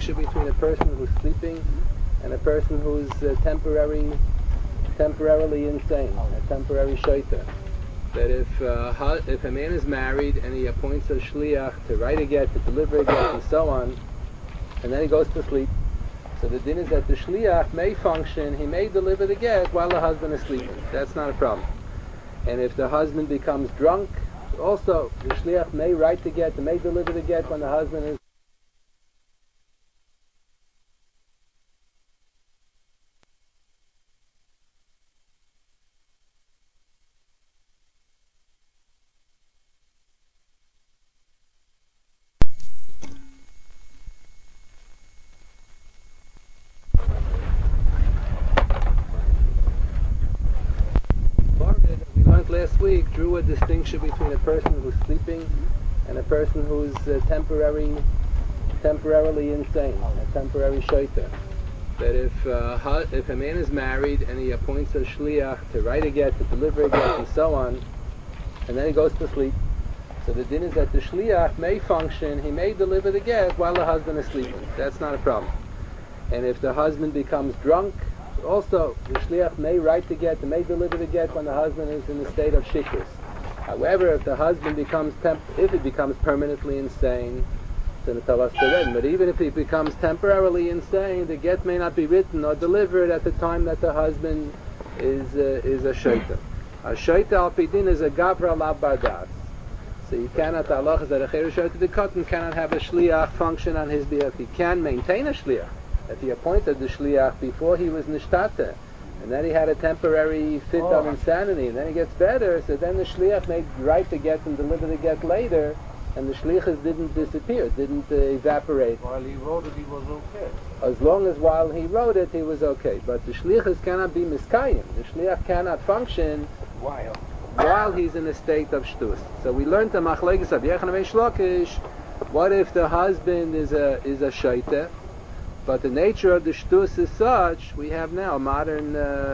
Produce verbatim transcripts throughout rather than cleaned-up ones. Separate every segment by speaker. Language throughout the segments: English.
Speaker 1: distinction between a person who's sleeping and a person who's uh, temporary, temporarily insane, a temporary shaita. That if uh, hu- if a man is married and he appoints a shliach to write a get, to deliver a get, and so on, and then he goes to sleep, so the din is that the shliach may function, he may deliver the get while the husband is sleeping. That's not a problem. And if the husband becomes drunk, also the shliach may write the get, may deliver the get when the husband is last week drew a distinction between a person who's sleeping and a person who's uh, temporary, temporarily insane, a temporary shaita. That if uh, hu- if a man is married and he appoints a shliach to write a get, to deliver a get, and so on, and then he goes to sleep, so the din is that the shliach may function, he may deliver the get while the husband is sleeping. That's not a problem. And if the husband becomes drunk, also, the shliach may write the get, may deliver the get when the husband is in a state of shikrus. However, if the husband becomes temp- if he becomes permanently insane, then tell us to read. But even if he becomes temporarily insane, the get may not be written or delivered at the time that the husband is uh, is a shaita. A shaita al pidin is a gavra la bardas. So you cannot, Allah is that a cheru shaita the cotton cannot have a shliach function on his behalf. He can maintain a shliach. If he appointed the shliach before he was nishtata, and then he had a temporary fit oh. of insanity, and then he gets better, so then the shliach may write the get and deliver the get later, and the shlichus didn't disappear, didn't uh, evaporate.
Speaker 2: While he wrote it, he was okay.
Speaker 1: As long as while he wrote it, he was okay. But the shlichus cannot be miskayim. The shliach cannot function
Speaker 2: while
Speaker 1: while he's in a state of shtus. So we learned the machlekes of Yochanan ben Shlokish. What if the husband is a is a shaita? But the nature of the shtus is such, we have now modern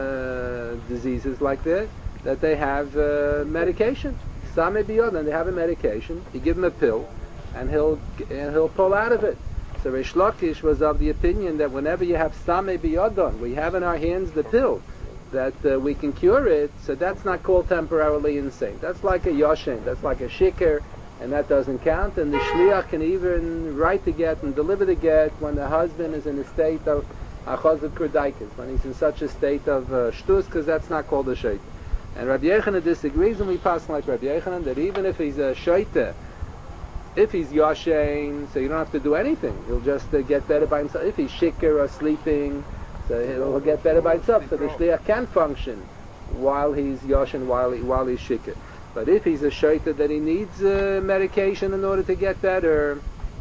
Speaker 1: uh, diseases like that, that they have uh, medication. Same biyodon, they have a medication. You give him a pill, and he'll and he'll pull out of it. So Reish Lakish was of the opinion that whenever you have same biyodon, we have in our hands the pill, that uh, we can cure it. So that's not called temporarily insane. That's like a yoshen. That's like a shikr. And that doesn't count, and the shliach can even write the get and deliver the get when the husband is in a state of achazut kurdaikis, when he's in such a state of uh, shtus, because that's not called a shaita. And Rabbi Yochanan disagrees, and we pass like Rabbi Yochanan, that even if he's a shaita, if he's yashen, so you don't have to do anything, he'll just uh, get better by himself. If he's shikr or sleeping, so he'll, he'll get better by himself, so the shliach can function while he's yashen, while, he, while he's shikr. But if he's a shaita that he needs uh, medication in order to get better,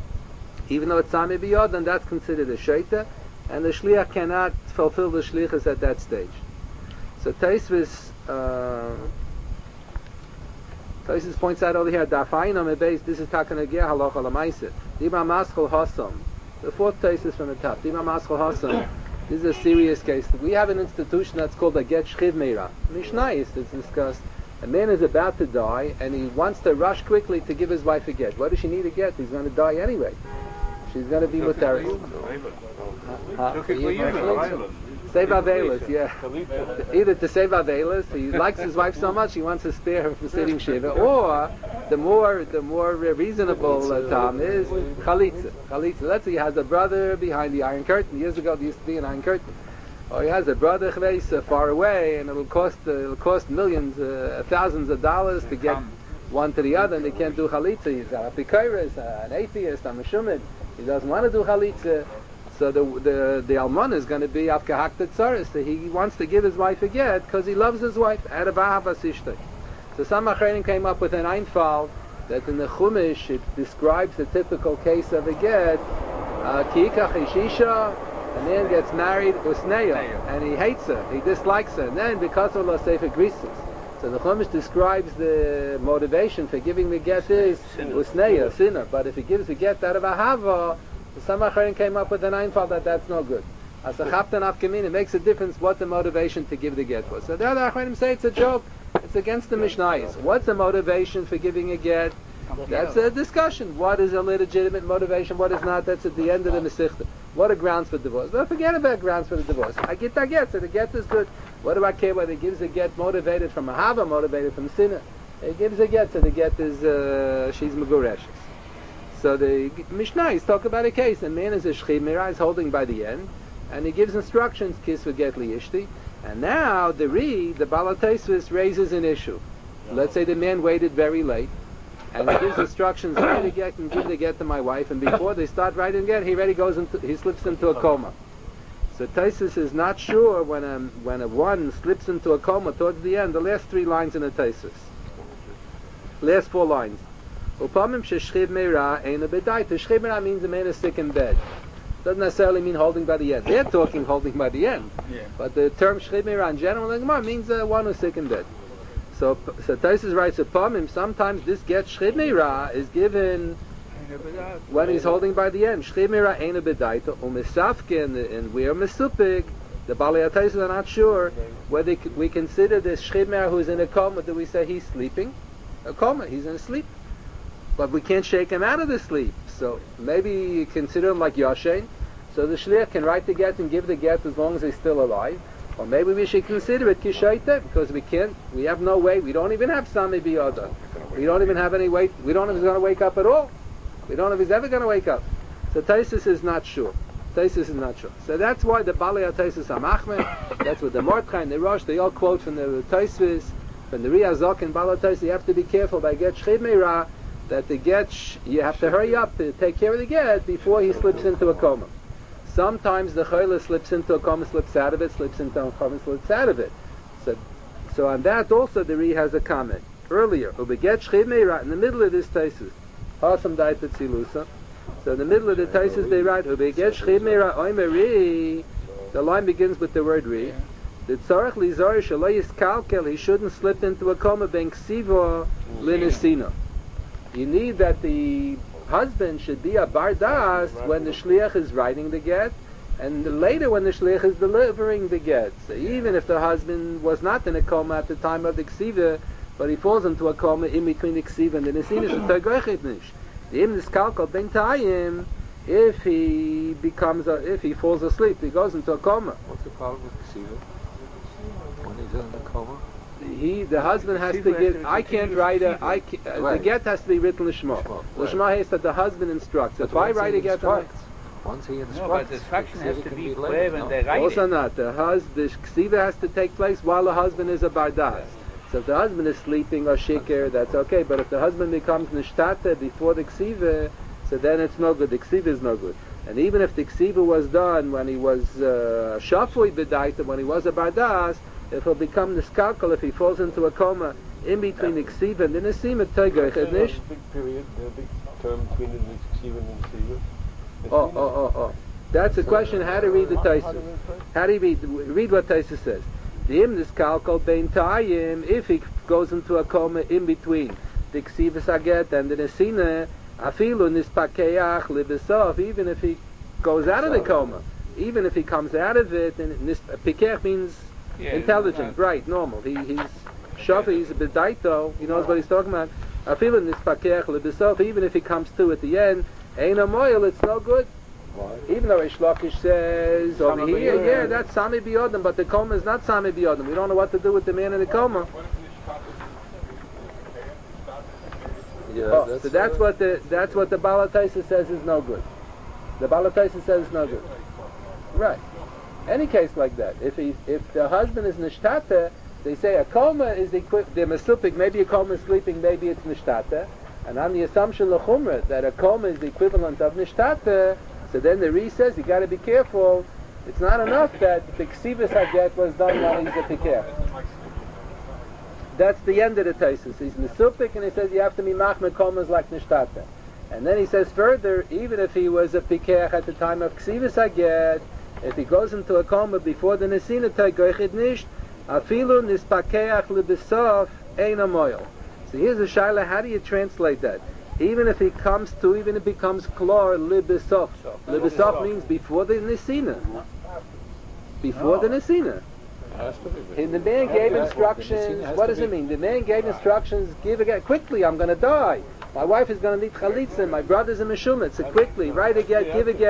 Speaker 1: even though it's sami biyod, then that's considered a shaita, and the shliach cannot fulfill the shlichus at that stage. So Taisvis, uh, Taisvis points out over here, Dafayinam ebes, this is takanagir halacha lamaisa. Dima maschol hasam. The fourth Taisvis from the top. Dima maschol hasam. This is a serious case. We have an institution that's called a get shchiv meira. Mishnayis, it's discussed. A man is about to die, and he wants to rush quickly to give his wife a get. What does she need a get? He's going to die anyway. She's going to be with her. Save Avelis, yeah. Either to save Avelis, he likes his wife so much he wants to spare her from sitting shiva, or the more the more reasonable uh, time is chalitza. Chalitza. Let's say he has a brother behind the Iron Curtain. Years ago there used to be an Iron Curtain. Or he has a brother chveis uh, far away, and it'll cost uh, it'll cost millions, uh, thousands of dollars to get one to the other, and they can't do chalitza. He's a apikoros, uh, an atheist, a meshumid. He doesn't want to do chalitza. So the the the almana is going to be afkahak tzaris. So he wants to give his wife a get because he loves his wife. Out of ahavas ishtay. So some achrenim came up with an einfall that in the Chumash it describes the typical case of a get. Kiikach ishisha. A man gets married usneya, and he hates her, he dislikes her, and then because of the sefer grisus. So the Chumash describes the motivation for giving the get is usneya, sinner. But if he gives the get out of ahava, some acharim came up with an einfall that that's no good. As a chaptan afkamin, it makes a difference what the motivation to give the get was. So the other acharim say it's a joke. It's against the Mishnayos. What's the motivation for giving a get? That's a discussion. What is a legitimate motivation? What is not? That's at the end of the Masechta. What are grounds for divorce? Well, forget about grounds for the divorce. I get I get, so the get is good. What do I care whether he gives a get motivated from a hava, motivated from sinner? He gives a get, so the get is, uh, she's megureshes. So the Mishnah is talk about a case. A man is a shchimira, is holding by the end, and he gives instructions, kiss for get liyishti. And now the Re, the Balatesvis, raises an issue. Let's say the man waited very late, and he gives instructions, write a get and give the get to my wife, and before they start writing get, he already goes into, he slips into a coma. So Taisus is not sure when a, when a one slips into a coma towards the end, the last three lines in a Taisus. Last four lines. Upamim sheshchiv meira ein a bedaita. Shchiv meira means the man is sick in bed. Doesn't necessarily mean holding by the end. They're talking holding by the end.
Speaker 2: Yeah.
Speaker 1: But the term shchiv meira in general in Gemara means uh, one who's sick in bed. So, so Taisus writes upamim, sometimes this get shchiv meira is given when he's holding by the end. Shchiv meira ein a bedaita. Umisafkin, and we are mesupik. The Balei Taisus are not sure whether we consider this shchiv meira who's in a coma, do we say he's sleeping? A coma, he's in sleep. But we can't shake him out of the sleep. So maybe you consider him like Yashen. So the shliach can write the get and give the get as long as he's still alive. Or maybe we should consider it kishaita, because we can't, we have no way, we don't even have Sami Biyada. We don't even have any way, we don't know if he's going to wake up at all. We don't know if he's ever going to wake up. So Taisus is not sure. Taisus is not sure. So that's why the Balei Taisus Amachmed, that's what the Mordechai and the Rosh, they all quote from the Taisus, from the Riyazok and Balei Taisus. You have to be careful by get shchiv meira, that the get, sh- you have to hurry up to take care of the get before he slips into a coma. Sometimes the chayla slips into a coma, slips out of it, slips into a coma, slips out of it. So, so on that also the Ri has a comment. Earlier, ubeget shchiv meira, in the middle of this taisus, Hasam daita tzilusa. So in the middle of the taisus they write, ubeget shchiv meira oimer ri, the line begins with the word ri. The tzarech lizar shalay yiskalkel, he shouldn't slip into a coma, ben ksivo linesina. You need that the husband should be a bardas when the shliach is writing the get, and later when the shliach is delivering the get. So even if the husband was not in a coma at the time of the ksiva, but he falls into a coma in between the ksiva and the nesina, so tagoichet nish. The im niskalkal ben ta'ayim, if he becomes, a, if he falls asleep, he goes into a coma.
Speaker 3: What's the problem with ksiva? When he's in the coma?
Speaker 1: He, the husband has to give. I can't write a. I can, uh,
Speaker 3: right.
Speaker 1: The get has to be written l'shma. L'shma is that the husband instructs. If I write a get,
Speaker 3: once he instructs,
Speaker 2: no, but the instruction has to be
Speaker 3: late,
Speaker 2: clear when
Speaker 3: no?
Speaker 2: they write
Speaker 1: also
Speaker 2: it.
Speaker 1: not. The hus, the ksiva has to take place while the husband is a bardas. So if the husband is sleeping or shikir, that's okay. But if the husband becomes nishtata before the ksiva, so then it's no good. The ksiva is no good. And even if the ksiva was done when he was uh, shafui bedaita, when he was a bardas, if he'll become niskalkal, if he falls into a coma in between the ksiva and the nesima, toigoich is nish.
Speaker 4: Big period, the big term between the ksiva and the nesiva.
Speaker 1: Oh, oh, oh, oh. That's a question, how to read the Taisus. How do you read? Read what Taisus says. The im niskalkal bein ta'ayim, if he goes into a coma in between the ksiva saget and the nesina, afilu nispakeach libesov, even if he goes out of the coma, even if he comes out of it, and nispakech means
Speaker 2: Yeah,
Speaker 1: intelligent, bright, normal. He, he's shafi, he's a bedaito, he knows what he's talking about. I feel in this pakech lebesov, even if he comes to at the end, ain't a moil, it's no good.
Speaker 3: Why?
Speaker 1: Even though Reish Lakish says over here, yeah, that's Sami Biyodim, but the coma is not Sami Biyodim. We don't know what to do with the man in the coma.
Speaker 3: Yeah,
Speaker 1: Oh,
Speaker 3: that's,
Speaker 1: so that's
Speaker 3: uh,
Speaker 1: what the that's what the Balataisa says is no good. The Balataisa says it's no good. Right. Any case like that, if he if the husband is nishtata, they say a coma is the equi- the mesupik. Maybe a coma is sleeping, maybe it's nishtata, and on the assumption lechumra that a coma is the equivalent of nishtata, so then the Re says you got to be careful. It's not enough that the ksivas haget was done while he's a pikeh. That's the end of the Taisus. He's mesupik, and he says you have to be machmer komas like nishtata. And then he says further, even if he was a pikeh at the time of ksivas haget, if he goes into a coma before the nesina tagoichet nisht, afilu nispakeach lebesof ein amoil. So here's a shaila, how do you translate that? Even if he comes to, even if he becomes klor lebesof. Lebesof means before the nesina. Before the nesina. And the man gave instructions, what does it mean? The man gave instructions, give a get, quickly, I'm going to die. My wife is going to need chalitza, my brother's a meshumet, so quickly, write a get, give a get,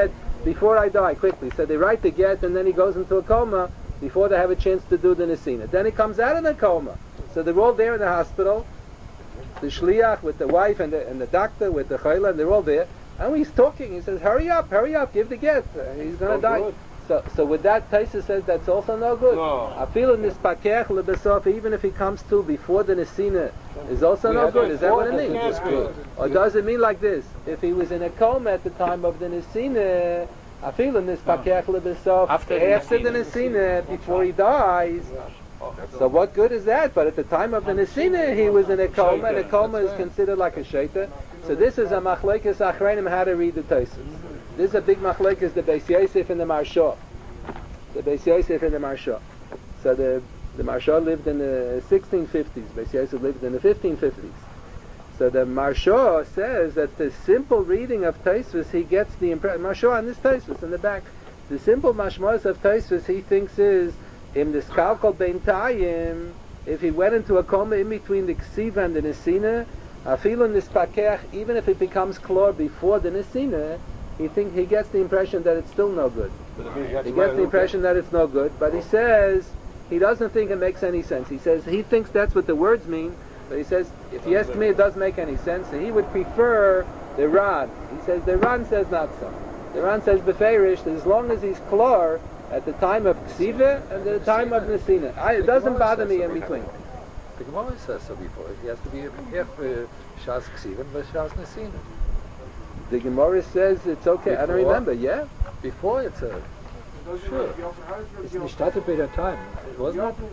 Speaker 1: before I die, quickly. So they write the get, and then he goes into a coma before they have a chance to do the nesina. Then he comes out of the coma. So they're all there in the hospital, the shliach with the wife and the, and the doctor with the chayla, and they're all there. And he's talking. He says, "Hurry up, hurry up, give the get. Uh, he's going to die."
Speaker 4: good.
Speaker 1: So, so with that, Taisa says that's also no good.
Speaker 4: No.
Speaker 1: I feel in this pakech lebesof, even if he comes to before the nesina, is also
Speaker 4: We
Speaker 1: no
Speaker 4: had
Speaker 1: good.
Speaker 4: to
Speaker 1: Is that what it
Speaker 4: enforce
Speaker 1: means?
Speaker 4: it.
Speaker 3: It's good.
Speaker 1: Or does it mean like this? If he was in a coma at the time of the nesina, I feel in this pakech lebesof
Speaker 2: After the
Speaker 1: after the
Speaker 2: nesina.
Speaker 1: nesina, before he dies. So what good is that? But at the time of the nesina, he was in a coma, and a coma is considered like a shaita. So this is a machlekes achreinim how to read the Tosfos. This is a big machlekes, the Beis Yosef and the Marsha. The Beis Yosef and the Marsha. So the the Marsha lived in the sixteen fifties. Beis Yosef lived in the fifteen fifties. So the Marsha says that the simple reading of Tosfos, he gets the impression. Marsha on this Tosfos in the back. The simple mashmos of Tosfos he thinks is in the skalkal bein tayim. If he went into a coma in between the ksiva and the nesina, I feel in this pakech, even if it becomes chlor before the nesina, he think he gets the impression that it's still no good. He gets the impression that it's no good, but he says he doesn't think it makes any sense. He says he thinks that's what the words mean, but he says if you ask me, it doesn't make any sense. And he would prefer the Ran. He says the Ran says not so. The Ran says beferish that as long as he's chlor at the time of ksiva and the time of nesina, I, it doesn't bother me in between.
Speaker 3: The Gemara says so before. He has to be after Shas Ksivan, but Shas Nesina.
Speaker 1: The Gemara says it's okay. I don't
Speaker 3: Before?
Speaker 1: remember. Yeah.
Speaker 3: Before it's a sure. It's nicht started by that time. Wasn't it?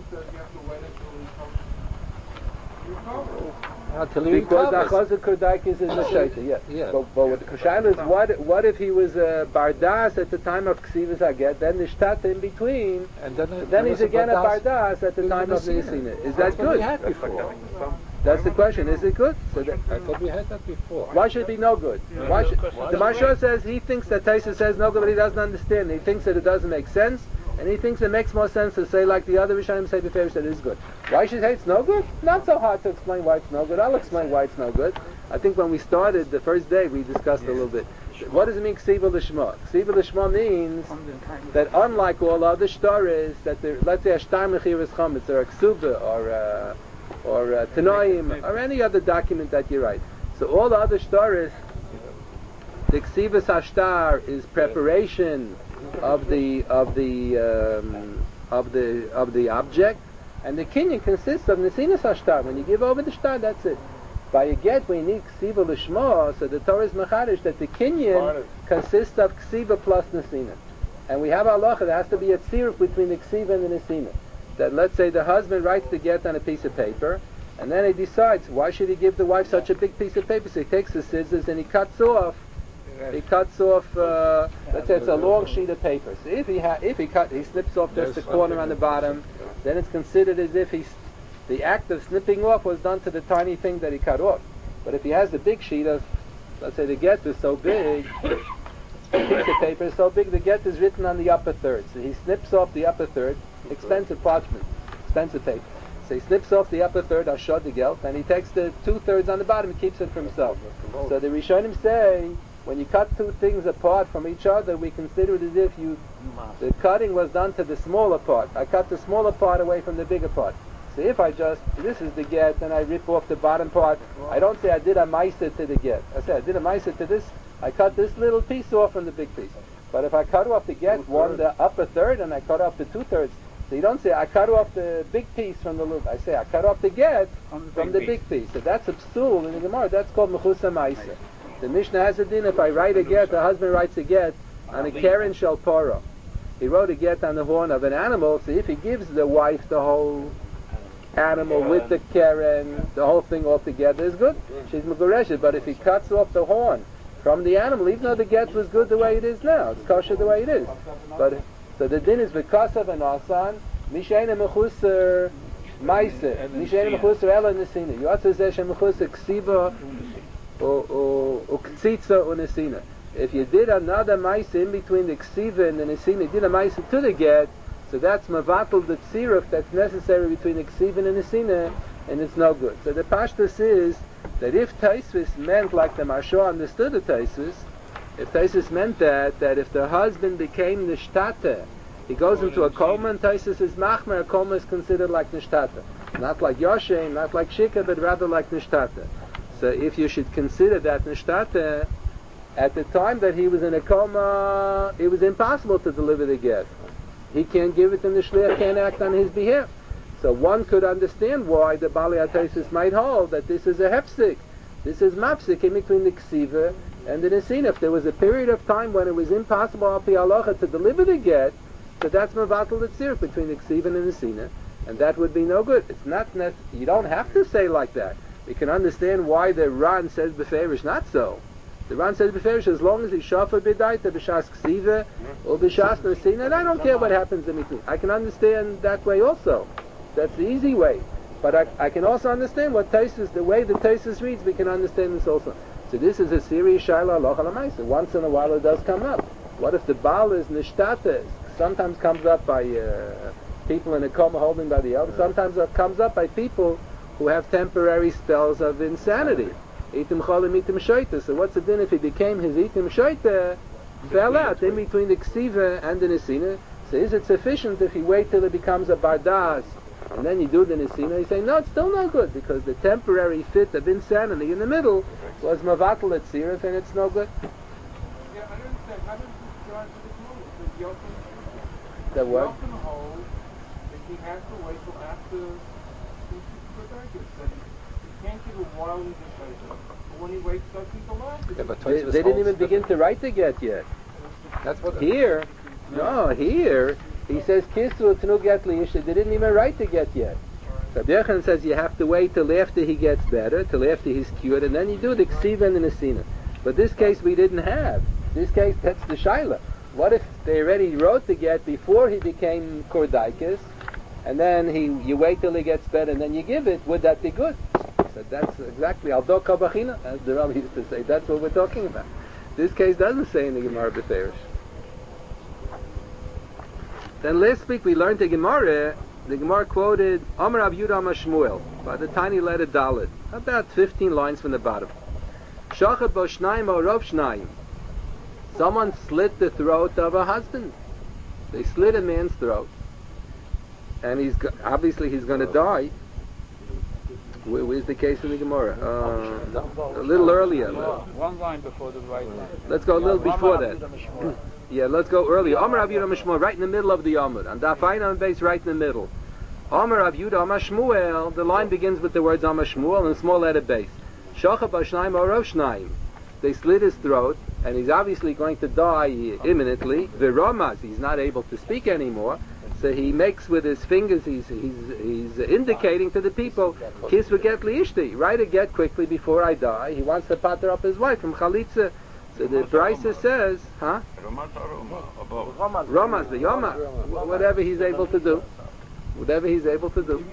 Speaker 3: Until he
Speaker 1: Because
Speaker 3: recovers.
Speaker 1: Achazah Kurdakis is a shaita, yeah.
Speaker 3: Yeah.
Speaker 1: But, but what the Shaila is, what, what if he was a Bardas at the time of Ksivas Haget, then the Shtata in between,
Speaker 3: And then, it-
Speaker 1: then
Speaker 3: there
Speaker 1: he's
Speaker 3: was
Speaker 1: again a
Speaker 3: Bardas
Speaker 1: Bardas at the
Speaker 3: with
Speaker 1: time of the
Speaker 3: Nesina.
Speaker 1: Nesina. Is
Speaker 3: That's
Speaker 1: that
Speaker 3: what we
Speaker 1: good?
Speaker 3: had before.
Speaker 1: That's the question. Is it good? So that,
Speaker 3: I thought we had that before.
Speaker 1: why should it be no good? Why should, the Mashal says he thinks that Taisa says no good, but he doesn't understand. He thinks that it doesn't make sense, and he thinks it makes more sense to say like the other Rishonim say before that it is good. Why should he say it's no good? Not so hard to explain why it's no good. I'll explain why it's no good. I think when we started the first day, we discussed a little bit. What does it mean, Ksiva Lishma? Ksiva Lishma means that unlike all other stories, that there, let's say a Shtar Mechir is Chametz, or a Ksuba, or a, or a Tanoim, or any other document that you write. So all the other stories, the Ksivas Hashtar is preparation of the of the um, of the of the object, and the kinyan consists of Nesinas Hashtar. When you give over the shtar, that's it. By a get, we need Ksiva Lishma, so the Torah is Mechadish that the kinyan consists of Ksiva plus Nesina. And we have halacha, there has to be a tziruf between the Ksiva and the Nesina. That let's say the husband writes the get on a piece of paper, and then he decides, why should he give the wife such a big piece of paper? So he takes the scissors and he cuts off, he cuts off, uh, let's say it's a long sheet of paper. So if he ha- if he cut, he snips off just the corner on the bottom, then it's considered as if he's the act of snipping off was done to the tiny thing that he cut off. But if he has the big sheet of, let's say the get is so big, the piece of paper is so big, the get is written on the upper third. So he snips off the upper third, expensive parchment, expensive paper. So he snips off the upper third, Ashod the Gelt, and he takes the two thirds on the bottom and keeps it for himself. So the Rishonim say, when you cut two things apart from each other, we consider it as if you, the cutting was done to the smaller part. I cut the smaller part away from the bigger part. So if I just, this is the get, then I rip off the bottom part, I don't say I did a meiser to the get. I say I did a meiser to this, I cut this little piece off from the big piece. But if I cut off the get, one, the upper third, and I cut off the two thirds, so you don't say I cut off the big piece from the little, I say I cut off the get from the big piece. So that's a psul in the Gemara, that's called mechusa meiser. The Mishnah has a din, if I write a get, the husband writes a get on a keren shel para. He wrote a get on the horn of an animal, so if he gives the wife the whole animal with the keren, the whole thing all together is good. She's megureshet. But if he cuts off the horn from the animal, even though the get was good the way it is now, it's kosher the way it is. But so the din is because of an asan, misheina mechuser meiser, misheina mechuser ela nesina. Yotzei zeh shem mechuser ksiva or ktzitza or nesina. If you did another meiser in between the ksiva and the nesina, you did a meiser to the get. So that's mavatal the tziruf that's necessary between the ksiv and the nesina, and it's no good. So the pashtus is that if Taisvis meant like the Marsha understood the Taisvis, If Taisus meant that, that if the husband became nishtata, he goes into a koma, and Taisus is machmer, a koma is considered like nishtata. Not like Yoshein, not like Shika, but rather like nishtata. So if you should consider that nishtata, at the time that he was in a coma, it was impossible to deliver the get. He can't give it, and the shliach can't act on his behalf. So one could understand why the Bali Ataisis might hold that this is a hefsik. This is mapsik in between the ksiva and the nesina. If there was a period of time when it was impossible al pi halacha to deliver the get, so that's mavatal tzirk between the ksiva and the nesina, and that would be no good. It's not nec- you don't have to say like that. You can understand why the Ran says beferish not so. The Ran says beferish as long as he shafa b'daita b'shas ksiva or b'shas nesina, and I don't care what happens in between. I can understand that way also. That's the easy way. But I, I can also understand what Taisus, the way the Taisus reads, we can understand this also. So this is a serious shaila halacha l'maisa. Once in a while it does come up. What if the Baal is nishtata? Sometimes comes up by uh, people in a coma holding by the elder. Sometimes it comes up by people who have temporary spells of insanity. Itim cholim, itim shoita. So what's the din if he became his itim shoita, fell out in between the ksiva and the nesina? So is it sufficient if he wait till it becomes a bardas and then you do the nesina? You say no, it's still no good because the temporary fit of insanity in the middle was mavatal at sirif, and it's no good.
Speaker 2: Yeah, I understand. How does this drive to this moment? Does Yochanan
Speaker 1: The what?
Speaker 2: Yochanan hold that he has to wait till after Kedaitis? That he can't give a while in the Kedaitis, but when he wakes up, he's alive.
Speaker 3: Yeah, but
Speaker 1: They,
Speaker 3: Tosfos
Speaker 1: they didn't
Speaker 3: holds
Speaker 1: even begin to write the get yet.
Speaker 3: That's what
Speaker 1: Here, no, here he says kisru tnu get liish. They didn't even write the get yet. So Yochanan says you have to wait till after he gets better, till after he's cured, and then you do the ksiva and the nesina. But this case we didn't have. This case, that's the shaila. What if they already wrote the get before he became kordaikis, and then he you wait till he gets better and then you give it? Would that be good? So that's exactly al do kabachina, as the Rabbi used to say. That's what we're talking about. This case doesn't say in the Gemara b'ferish. Then last week we learned the Gemara. The Gemara quoted Amar Rav Yudah Amar Shmuel by the tiny letter Dalet, about fifteen lines from the bottom. Shachat bo shnayim o rov shnayim. Someone slit the throat of a husband. They slit a man's throat, and he's go- obviously he's going to die. Where, where's the case in the Gemara? Uh, a little earlier.
Speaker 5: One line before the right line.
Speaker 1: Let's go a little before that. Yeah, let's go earlier. Amar Rav Yudah Amar Shmuel, right in the middle of the Amud. And Dafayin on base, right in the middle. Amar Rav Yudah Amar Shmuel. The line begins with the words Amar Shmuel and small letter base. Shacha b'shnayim o rov shnayim. They slit his throat, and he's obviously going to die imminently. V'ramas, he's not able to speak anymore. So he makes with his fingers, he's he's he's indicating to the people, kiss v'get liishti, write a get quickly before I die. He wants to pater up his wife from chalitza. So the Brisa says, huh? Ramas, the Yoma, whatever he's able to do. Whatever he's able to do.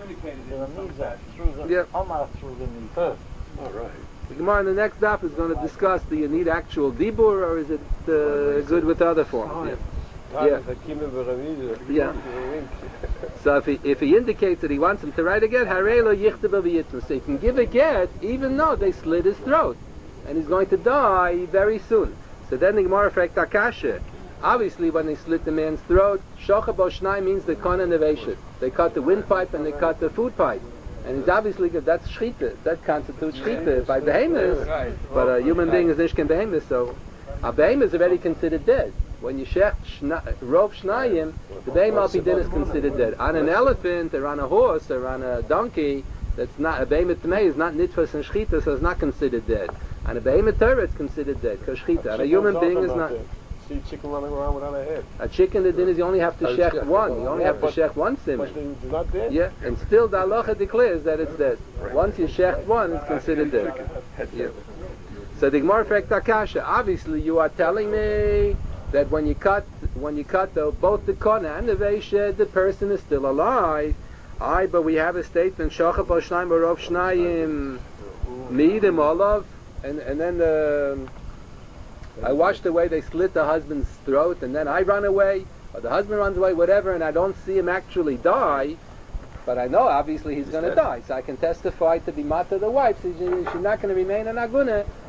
Speaker 1: Yeah.
Speaker 3: All right.
Speaker 1: The Gemara in the next daf is going to discuss, do you need actual dibur or is it uh, good with other forms? Yeah. Yeah. Yeah. So if he, if he indicates that he wants him to write a get, harelo yichtav v'yitnu, so he can give a get even though they slit his throat. And he's going to die very soon. So then the Gemara fragt Akasha. Obviously, when they slit the man's throat, shocha bo shnai means the kon and the veshet. They cut the windpipe and they cut the food pipe. And it's obviously that's shchita. That constitutes shchita by behemoths. But a human being is nishken behemoth, so a behemoth is already considered dead. When you shech rov shnayim, the behemoth din is considered dead. On an elephant or on a horse or on a donkey, that's not a behemoth tamei is not nitfas and shchita, so it's not considered dead. On a behemoth Torah, it's considered dead because shchita. And a human being is not.
Speaker 4: See a chicken running around without a head.
Speaker 1: A chicken, the din is you only have to shech one. You only have to shech one simon.
Speaker 4: It's not dead?
Speaker 1: Yeah, and still the halacha declares that it's dead. Once you shech one, it's considered dead. Yeah. So the Gemara fragt Akasha. Obviously, you are telling me that when you cut, when you cut the, both the kona and the veished, the person is still alive. Aye, but we have a statement shacha bo shnayim or rov shnayim miidim olav, and and then the. I watch the way they slit the husband's throat, and then I run away, or the husband runs away, whatever, and I don't see him actually die, but I know obviously he's going to die, so I can testify to be mata the wife, so she's not going to remain an aguna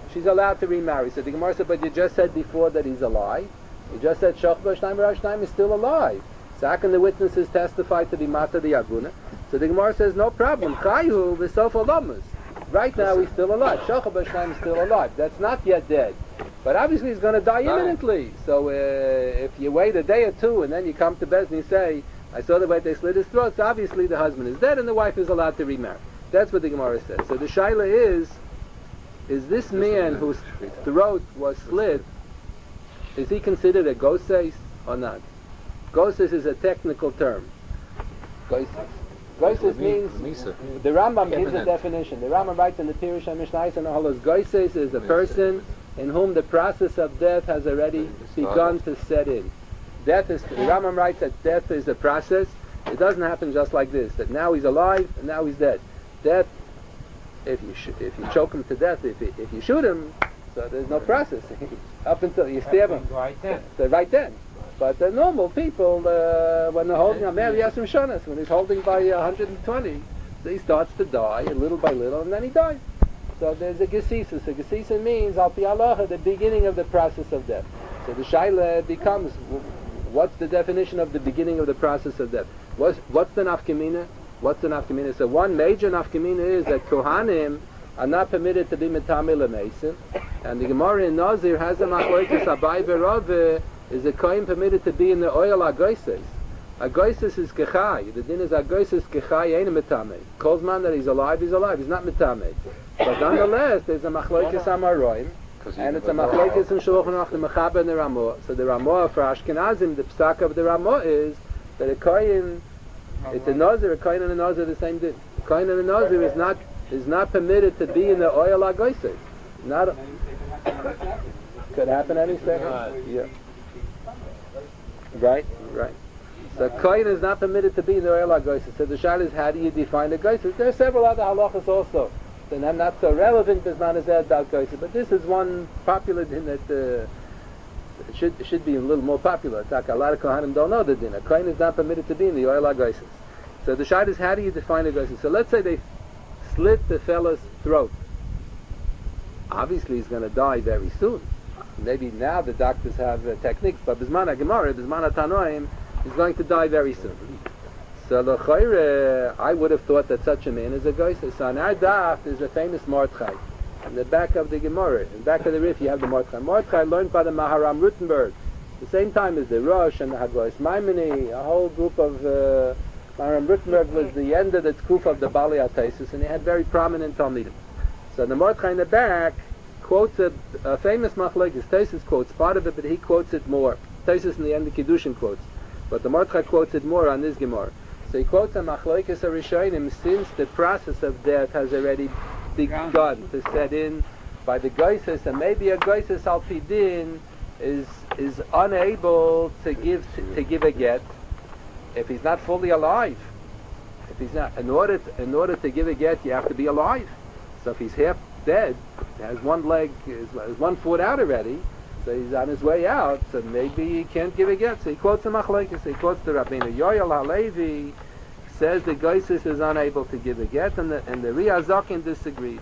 Speaker 1: she's allowed to remarry. So the Gemara said, but you just said before that he's alive. You just said Shoch B'Shnayim Rashnaim is still alive. So how can the witnesses testify to be Mata the Aguna? So the Gemara says, no problem. Chayu v'sof olamas. Right now he's still alive. Shoch B'Shnayim is still alive. That's not yet dead. But obviously he's going to die imminently. So uh, if you wait a day or two and then you come to Bez and you say, I saw the way they slit his throat, so obviously the husband is dead and the wife is allowed to remarry. That's what the Gemara says. So the shaila is, is this man whose throat was slit, is he considered a goses or not? Goses is a technical term. Goses. Goses means, the Rambam gives a definition. The Rambam writes in the Pirush HaMishnayos and Holos, goses is a person in whom the process of death has already begun to set in. Death is, the Rambam writes that death is a process. It doesn't happen just like this, that now he's alive and now he's dead. Death, if you sh- if you choke him to death, if you, if you shoot him, so there's no process. Up until you stab him.
Speaker 2: Right then.
Speaker 1: So right then. But the normal people, uh, when they're holding a Mary Yasrim Shonas, when he's holding by uh, one hundred twenty, so he starts to die, little by little, and then he dies. So there's a gesisa. So gesisa means, al pi halacha, the beginning of the process of death. So the shaila becomes, what's the definition of the beginning of the process of death? What's, what's the nafkamina? What's the nafkamina? So one major nafkamina is that kohanim are not permitted to be metame lemeisim, and the Gemara in Nazir has a machloekes abai berove, is a kohen permitted to be in the oil agoises. Agoises is kechai. The din is agoises kechai ain't a metame. Calls man that he's alive, he's alive. He's not metame. But nonetheless, there's a machloekes amaroim, and it's a machlekes in Shulchan Aruch, the Mechaber and the Ramah. So the Ramah for Ashkenazim, the psak of the Ramah is that a kohen, it's a nazir, a kohen and a nazir the same thing. A kohen and a nazir is not is not permitted to be in the oil agoises. Not a, could happen any second. Yeah. Right, right. So kohen is not permitted to be in the oil agoises. So the shayla is, how do you define the goises? There are several other halachas also. And I'm not so relevant as man as about goises, but this is one popular din that uh, it should it should be a little more popular. It's like a lot of kohanim don't know the din. A kohen is not permitted to be in the oil agoises. So the shayla is, how do you define the goises? So let's say they slit the fellow's throat. Obviously he's going to die very soon. Maybe now the doctors have uh, techniques, but Bisman HaGemara, Bisman HaTanoim, he's going to die very soon. So l'chayre, I would have thought that such a man is a goyser. So on our daf is a famous Mordechai. In the back of the Gemara, in the back of the Rif, you have the Mordechai. Mordechai learned by the Maharam Rutenberg, the same time as the Rosh and the Haglois Maimoni, a whole group of uh, Maharam Rutenberg was the end of the tkuf of the Bali HaTaisus, and he had very prominent Talmidim. So the Mordechai in the back quotes a, a famous machlekes. Taisus quotes part of it, but he quotes it more. Taisus in the end of Kiddushin quotes, but the Mordechai quotes it more on this Gemara. So he quotes a machlekes Rishonim, since the process of death has already begun to set in by the goises, and maybe a goises al pi din is is unable to give to, to give a get if he's not fully alive. If he's not, in order to, in order to give a get, you have to be alive. So if he's half dead, has one leg, is, is one foot out already, so he's on his way out, so maybe he can't give a get. So he quotes the machlekes, he quotes the Rabbeinu Yoel HaLevi, says the Goisis is unable to give a get, and the, and the Riyah Zakin disagreed.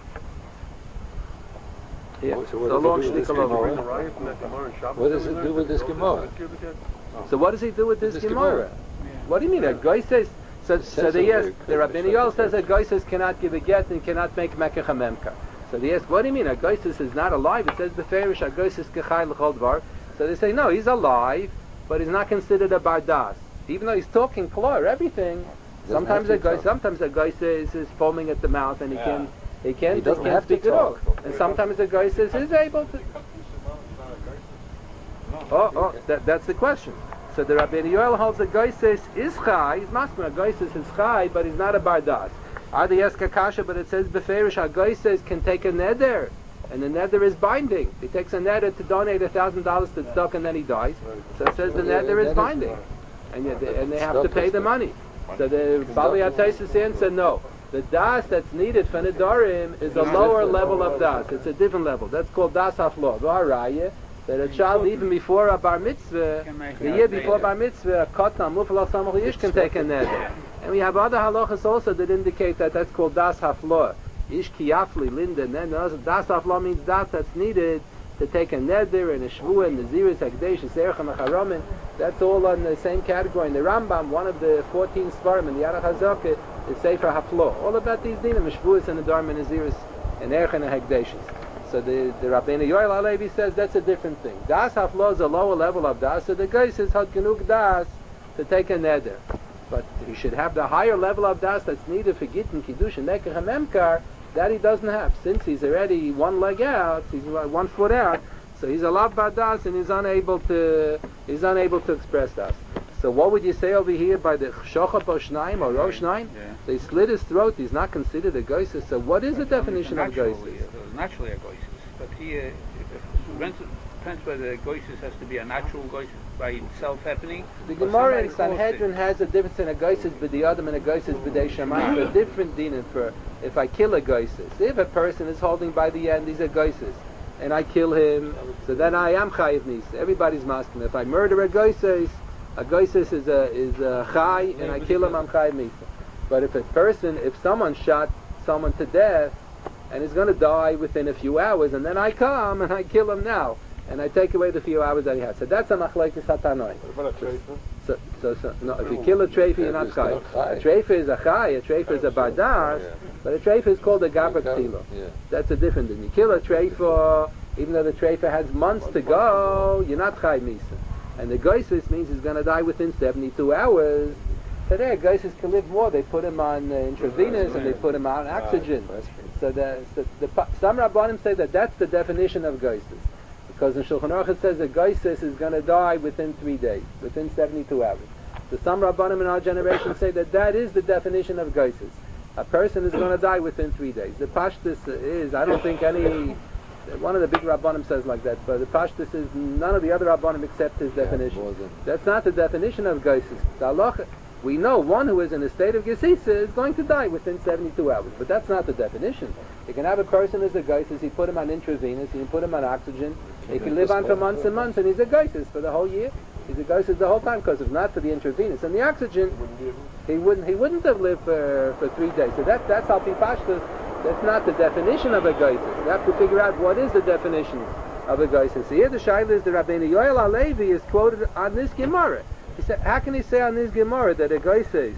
Speaker 1: Yeah.
Speaker 3: So
Speaker 1: So long shtickle over.
Speaker 3: What does it do with this Gemara?
Speaker 1: So what does he do with this,
Speaker 3: This
Speaker 1: Gemara?
Speaker 3: Gemara.
Speaker 1: What do you mean, a Goisis? So,
Speaker 3: says
Speaker 1: so the,
Speaker 3: over
Speaker 1: yes,
Speaker 3: there,
Speaker 1: the Rabbeinu Yoel says a Goisis cannot give a get and cannot make Mekach HaMemka. So they ask, what do you mean, a Goisis is not alive? It says beferish a Goisis kechai l'chol dvar. So they say, no, he's alive, but he's not considered a bardas. Even though he's talking klor, everything, sometimes a Goisis, sometimes a Goisis is foaming at the mouth and he can he can't,
Speaker 3: He doesn't
Speaker 1: can't
Speaker 3: have to
Speaker 1: speak at all.
Speaker 3: talk.
Speaker 1: And sometimes a Goisis is able to. Oh, oh, that, that's the question. So the Rabbeinu Yoel holds the Goisis is chai, he's masma, a Goisis is chai, but he's not a bardas. Are the Yeska Kasha, but it says beferish HaGoises can take a neder, and the neder is binding. He takes a neder to donate a thousand dollars to tzedakah, and then he dies. So it says the
Speaker 3: Well,
Speaker 1: neder
Speaker 3: yeah,
Speaker 1: is binding, and yet they, and they have to
Speaker 3: Tzedakah
Speaker 1: pay
Speaker 3: is
Speaker 1: the
Speaker 3: the-
Speaker 1: money. So the Bali HaTaisus in said no. The das that's needed for nedarim is a lower level of das. It's a different level. That's called das haflo. V'haraya, that a child even before a bar mitzvah,
Speaker 5: Can make
Speaker 1: the
Speaker 5: a
Speaker 1: year before
Speaker 5: neder.
Speaker 1: bar mitzvah, a katan mufal samach yish can take a neder. And we have other halachas also that indicate that that's called das haflo. Ish kiyafli linda, and then das afla means das that's needed to take a neder and a shvuah and the ziris hakdesh and serach and charamin. That's all on the same category. In the Rambam, one of the fourteen svarim in the Yarach HaZakah is Sefer Haflo. All about these dinim, shvuahs and the dharma and the ziris and erech and the hakdeshes. So the the Rabbeinu Yoel Halevi says that's a different thing. Das Haflo is a lower level of das. So the guy says had genug das to take a neder. But he should have the higher level of das that's needed for Gittin, Kiddush, and Nekach and Memkar, that he doesn't have. Since he's already one leg out, he's one foot out, so he's a lav das and he's unable to he's unable to express das. So what would you say over here by the Shocha Boshnaim or Roshnaim?
Speaker 5: Yeah.
Speaker 1: They slit his throat, he's not considered a goysis. So what is the definition of
Speaker 5: Naturally,
Speaker 1: goysis?
Speaker 5: it was naturally a goysis. But here, it depends whether the goysis has to be a natural goysis by itself happening.
Speaker 1: The
Speaker 5: or
Speaker 1: Gemara in
Speaker 5: somebody caused
Speaker 1: Sanhedrin
Speaker 5: it.
Speaker 1: has a difference in a goysis b'diyadim and a goysis b'dei shamayim. For a different dinim for if I kill a goysis. If a person is holding by the end, he's a goysis, and I kill him, so then I am chayiv nisa. Everybody's masking. If I murder a goysis, a goysis is a is a chay, and I kill him, I'm chayiv nisa. But if a person, if someone shot someone to death, and is going to die within a few hours, and then I come and I kill him now, and I take away the few hours that he had. So that's a machlekes hatanoi.
Speaker 4: What about a treifa?
Speaker 1: So, so, so, no, if you kill a treifa, you're not chay. A treifa is a chay, a treifa is a bardas, but a treifa is called a gabra ktilo. That's a different thing. You kill a treifa, even though the treifa has months to go, you're not chay misa. And the goysis means he's going to die within seventy-two hours. Today, goysis can live more. They put him on uh, intravenous and they put him on oxygen. So the, so the, the some rabbanim say that that's the definition of goysis. Because in Shulchan Aruch it says that goysis is going to die within three days, within seventy-two hours. So some rabbanim in our generation say that that is the definition of goysis. A person is going to die within three days. The pashtus is, I don't think any, one of the big rabbanim says like that, but the pashtus is none of the other rabbanim accept his definition. That's not the definition of goysis. The halacha, we know one who is in a state of gesisa is going to die within seventy-two hours, but that's not the definition. You can have a person as a goysis, you put him on intravenous, you can put him on oxygen, he can live on for months and months, and he's a goysis for the whole year. He's a goysis the whole time, because if not for the intravenous and the oxygen, he wouldn't he wouldn't have lived for, for three days. So that, that's how pipashtas, that's not the definition of a goysis. You have to figure out what is the definition of a goysis. So here the shaila is the Rabbeinu Yoel Halevi is quoted on this Gemara. He said, how can he say on this Gemara that a goysis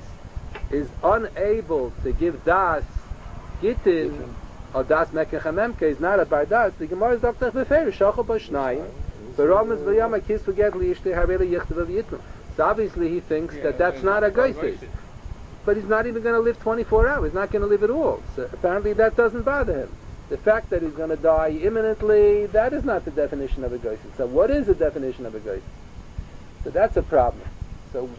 Speaker 1: is unable to give das gittin or das mekach hamemke is not a bar das? The Gemara is doctor beferish shachol b'shnayim v'romas v'yam akis v'get li'ishtei hareli yichtav v'yitnu. So obviously he thinks
Speaker 5: Yeah,
Speaker 1: that that's
Speaker 5: it's
Speaker 1: not a
Speaker 5: not
Speaker 1: goysis. But he's not even going to live twenty-four hours. He's not going to live at all. So apparently that doesn't bother him. The fact that he's going to die imminently, that is not the definition of a goysis. So what is the definition of a goysis? So that's a problem. So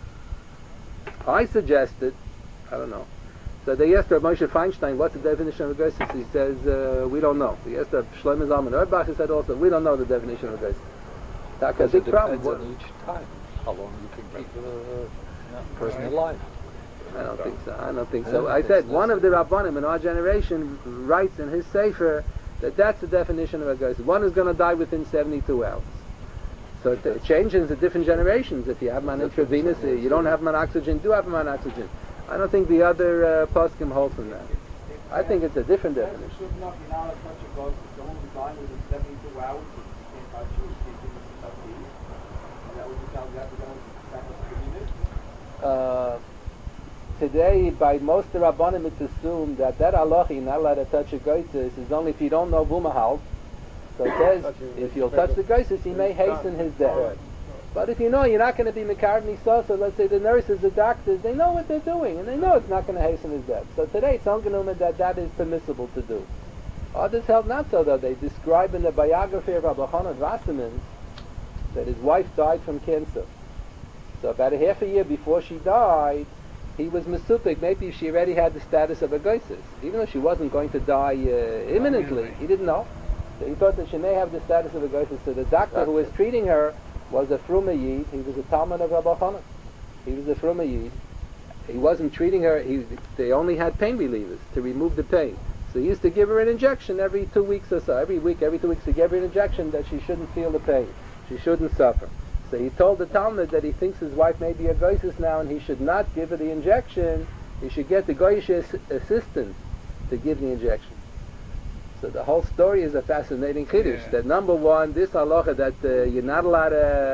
Speaker 1: I suggested, I don't know. So they asked Rav Moshe Feinstein, what's the definition of a goysis? He says, uh, we don't know. He asked Rav Shlomo Zalman Auerbach, he said also, we don't know the definition of a goysis. That's a big problem.
Speaker 3: Depends on each time, how long you can keep a person alive.
Speaker 1: I don't think so. I don't think so. I said one of the Rabbanim in our generation writes in his sefer that that's the definition of a goysis. One is going to die within seventy-two hours. So it, it changes in different generations. If you have them on intravenous, uh, you don't have them on oxygen, do have them on oxygen. I don't think the other uh, poskim hold from that. I think it's a different definition.
Speaker 2: Should not be now as much a ghost. Someone who's dying within seventy-two hours, you can't touch you, you can't give yourself to eat. And that would be found that we're going to sacrifice the
Speaker 1: Uh, today, by most of the Rabbanim, it's assumed that that halacha, you're not allowed to touch a goysis, is only if you don't know bumahal. So it says, if you'll touch the goysis, he may hasten his death. But if you know you're not going to be Mekar Nisa, so let's say the nurses, the doctors, they know what they're doing, and they know it's not going to hasten his death. So today it's ungenumen that that is permissible to do. Others held not so, though. They describe in the biography of Rabbi Chanan Wasserman that his wife died from cancer. So about a half a year before she died, he was mesupik. Maybe she already had the status of a goysis. Even though she wasn't going to die uh, imminently, he didn't know. So he thought that she may have the status of a goysis. So the doctor who was treating her was a Fruma Yid. He was a Talmud of Rabbi Chanan. He was a Fruma Yid. He wasn't treating her. He, they only had pain relievers to remove the pain. So he used to give her an injection every two weeks or so. Every week, every two weeks, to give her an injection that she shouldn't feel the pain. She shouldn't suffer. So he told the Talmud that he thinks his wife may be a goysis now, and he should not give her the injection. He should get the goyish assistant to give the injection. So the whole story is a fascinating chiddush.
Speaker 5: Yeah.
Speaker 1: That number one, this halacha that uh, you're not allowed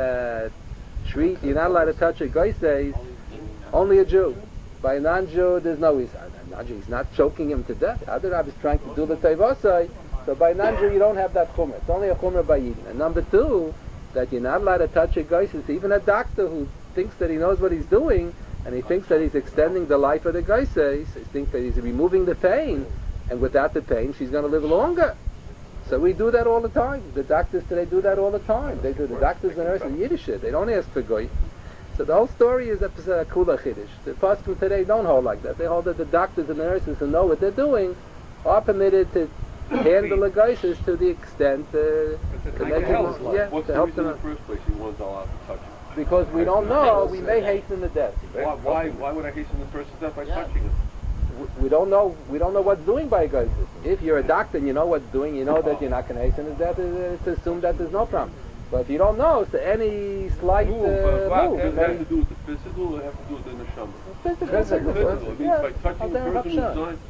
Speaker 1: to treat, you're not allowed to touch a goyses, only a Jew. By a non-Jew, there's no he's, he's not choking him to death. Adarab is trying to do the tevosai. So by a non-Jew, you don't have that chumrah. It's only a chumrah by Yidden. And number two, that you're not allowed to touch a goyses. Even a doctor who thinks that he knows what he's doing, and he thinks that he's extending the life of the goyses, he thinks that he's removing the pain, and without the pain, she's going to live longer. So we do that all the time. The doctors today do that all the time. They do. The doctors and nurses Yiddish. They don't ask for goy. So the whole story is a kula chiddush. The poskim today don't hold like that. They hold that the doctors and the nurses who know what they're doing are permitted to handle the goyses to the extent uh, to make
Speaker 4: Help.
Speaker 1: them, yeah,
Speaker 4: What's
Speaker 1: to
Speaker 4: the
Speaker 1: help
Speaker 4: reason
Speaker 1: them.
Speaker 4: in the first place he wasn't allowed to touch him?
Speaker 1: Because we don't know, we may hasten the death.
Speaker 4: Why, why, why would I hasten the person's death by touching him?
Speaker 1: We- We don't know. We don't know what's doing by a goyses. If you're a doctor and you know what's doing, you know that you're not going to hasten his death. It's assumed that there's no problem. But if you don't know, so any slight uh,
Speaker 4: Move, uh, wow,
Speaker 1: move,
Speaker 4: does
Speaker 1: you
Speaker 4: it
Speaker 1: may-
Speaker 4: have to do with the physical or have to do with the neshama?
Speaker 1: Physical,
Speaker 4: Physical.
Speaker 1: physical.
Speaker 4: It means
Speaker 1: Yeah,
Speaker 4: by touching
Speaker 1: I'll
Speaker 4: the
Speaker 1: never
Speaker 4: person
Speaker 1: have
Speaker 4: who's
Speaker 1: shot.
Speaker 4: dying.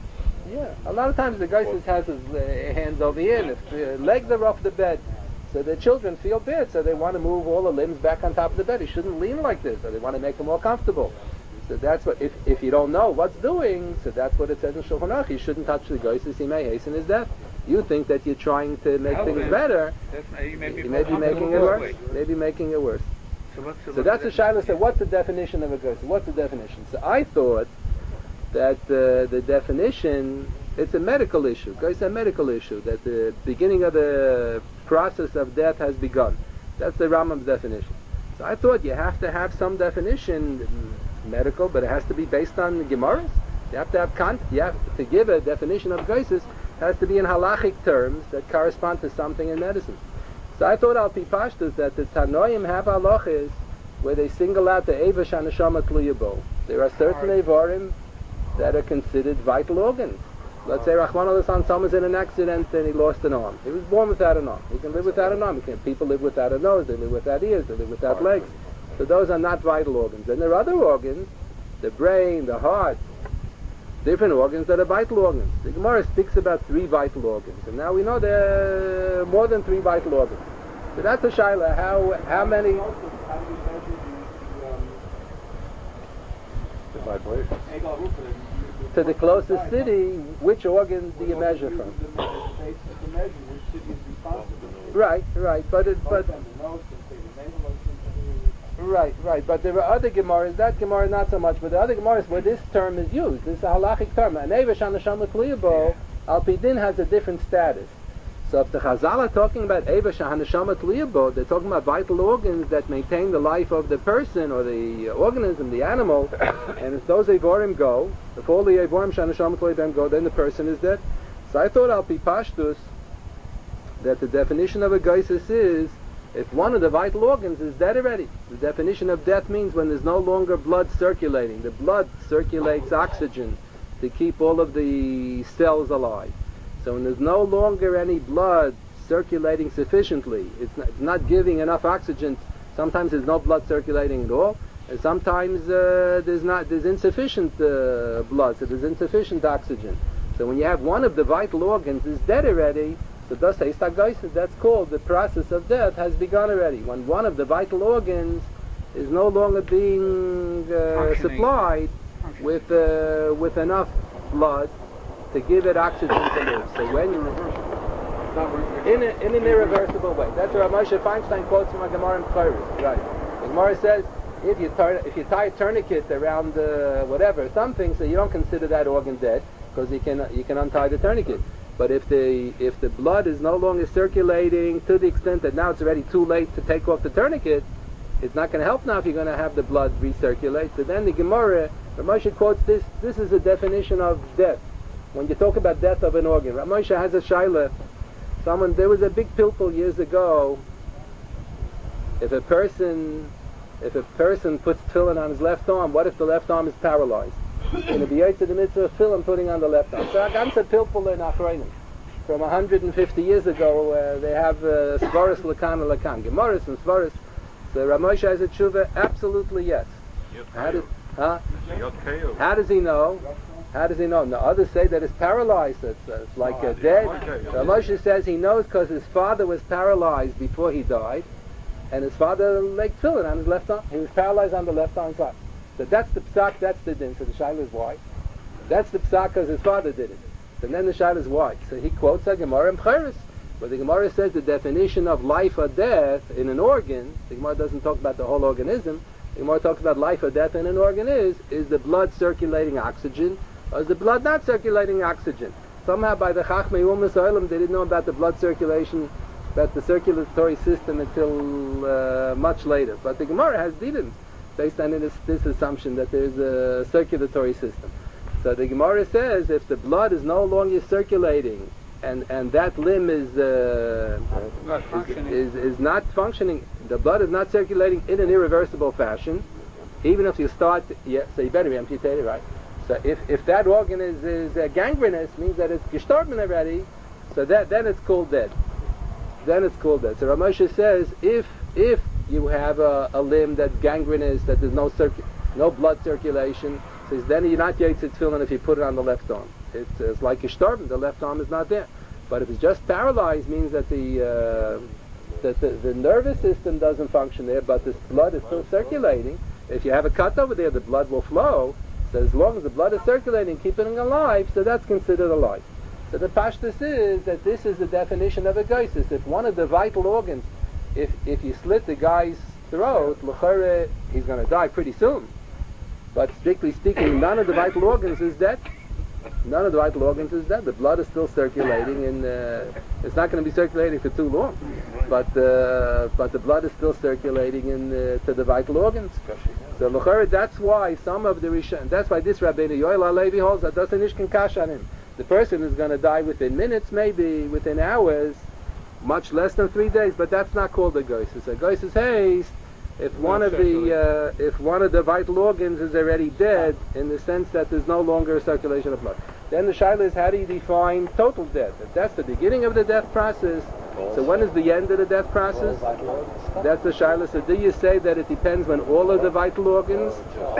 Speaker 1: Yeah, a lot of times the guy just has his uh, hands over the end. If uh, legs are off the bed, so the children feel bad, so they want to move all the limbs back on top of the bed. He shouldn't lean like this, so they want to make him more comfortable. So that's what, if, if you don't know what's doing, so that's what it says in Shulchan Aruch. He shouldn't touch the goyses, he may hasten his death. You think that you're trying to make
Speaker 5: Help
Speaker 1: things
Speaker 5: him.
Speaker 1: better,
Speaker 5: That's, you may be,
Speaker 1: you may be making it worse. Maybe making it worse.
Speaker 5: So, what's, so,
Speaker 1: So
Speaker 5: what's
Speaker 1: that's
Speaker 5: the
Speaker 1: a shaila. So what's the definition of a goyser? What's the definition? So I thought that uh, the definition, it's a medical issue. Goyser a medical issue, that the beginning of the process of death has begun. That's the Rambam's definition. So I thought you have to have some definition, mm, medical, but it has to be based on the Gemaras. You have to have con- you have to give a definition of goyser, has to be in halachic terms that correspond to something in medicine. So I thought al pi pashtus that the Tanoim have halachas where they single out the Eiva Shanashama Tluyabo. There are certain Eivarim that are considered vital organs. Let's say Rahman al-San, someone's in an accident and he lost an arm. He was born without an arm. He can live without an arm. He can, people live without a nose, they live without ears, they live without legs. So those are not vital organs. And there are other organs, the brain, the heart, different organs that are vital organs. The Gemara speaks about three vital organs, and now we know there are more than three vital organs. So that's a shaila. How how many?
Speaker 4: The vibration.
Speaker 1: To the closest city, which organ do you measure from? Right, right, but it, but right, right, but there are other Gemaras. That Gemara not so much, but the other Gemaras where this term is used, this is a halachic term. An Eiva Shanasham L'Kliyabo, Al Pidin has a different status. So if the Chazal are talking about Eiva Shanasham L'Kliyabo, they're talking about vital organs that maintain the life of the person or the organism, the animal, and if those Eivorim go, if all the Eivorim Shanasham L'Kliyabo go, then the person is dead. So I thought Al Pi Pashtus that the definition of a geisus is if one of the vital organs is dead already. The definition of death means when there's no longer blood circulating. The blood circulates oxygen to keep all of the cells alive. So when there's no longer any blood circulating sufficiently, it's not, it's not giving enough oxygen. Sometimes there's no blood circulating at all, and sometimes uh, there's not there's insufficient uh, blood, so there's insufficient oxygen. So when you have one of the vital organs is dead already, so thus that's called the process of death has begun already. When one of the vital organs is no longer being uh, supplied with uh, with enough blood to give it oxygen to live. So when you in, a, in an irreversible way. That's what Moshe Feinstein quotes from a Gemara in Chayris. Right. The Gemara says if you turn if you tie a tourniquet around uh, whatever something, so you don't consider that organ dead because you can you can untie the tourniquet. But if the if the blood is no longer circulating to the extent that now it's already too late to take off the tourniquet, it's not going to help now if you're going to have the blood recirculate. So then the Gemara, Ramosha quotes this, this is a definition of death. When you talk about death of an organ, Ramosha has a shaila. Someone, there was a big pilpul years ago. If a person, if a person puts tefillin on his left arm, what if the left arm is paralyzed? In the biyot to the mitzvah of tefillin putting on the left arm. So Agamsa pilpul in Achronim. From one hundred fifty years ago, uh, they have uh, Svaras Lakan and Lakan. Gemaras and Svaras. So Ramosha has a tshuva, absolutely yes. How does, huh? How does he know? How does he know? The others say that it's paralyzed. It's, uh, it's like uh, dead. So Moshe says he knows because his father was paralyzed before he died, and his father laid tefillin on his left arm. He was paralyzed on the left arm side. So that's the psak, that's the din. So the shaila is why. That's the psak because his father did it. And then the shaila is why. So he quotes a Gemara in Cheres, where the Gemara says the definition of life or death in an organ, the Gemara doesn't talk about the whole organism, the Gemara talks about life or death in an organ is, is the blood circulating oxygen, or is the blood not circulating oxygen? Somehow by the Chachmei Umas Olam they didn't know about the blood circulation, about the circulatory system until uh, much later. But the Gemara has dinim based on this, this assumption that there is a circulatory system. So the Gemara says if the blood is no longer circulating and, and that limb is, uh,
Speaker 5: Not functioning.
Speaker 1: is, is, is not functioning, the blood is not circulating in an irreversible fashion, even if you start, yeah, so you better amputate it, right? So if, if that organ is, is uh, gangrenous, means that it's gestorben already, so that then it's called dead. Then it's called dead. So Ramosha says if if you have a, a limb that's gangrenous, that there's no circu- no blood circulation, says then you're not yaitz tefillin if you put it on the left arm. It's, it's like gestorben, the left arm is not there. But if it's just paralyzed, means that the uh, that the, the nervous system doesn't function there, but the blood is still circulating. If you have a cut over there, the blood will flow. So as long as the blood is circulating, keeping it alive, so that's considered alive. So the pashtus is that this is the definition of a geisus. If one of the vital organs, if if you slit the guy's throat, l'chore, he's going to die pretty soon. But strictly speaking, none of the vital organs is dead. None of the vital organs is dead. The blood is still circulating, and uh, it's not going to be circulating for too long. But uh, but the blood is still circulating in uh, to the vital organs. So l'chore, that's why some of the Rishon, that's why this Rabbeinu Yoel HaLevi holds that doesn't ishkin kash on him. The person is going to die within minutes, maybe within hours, much less than three days. But that's not called a geisus. A geisus haste if one of the uh, if one of the vital organs is already dead, in the sense that there's no longer a circulation of blood. Then the shaila is, how do you define total death? If that's the beginning of the death process, so when is the end of the death process? That's the shaila. So do you say that it depends when all of the vital organs,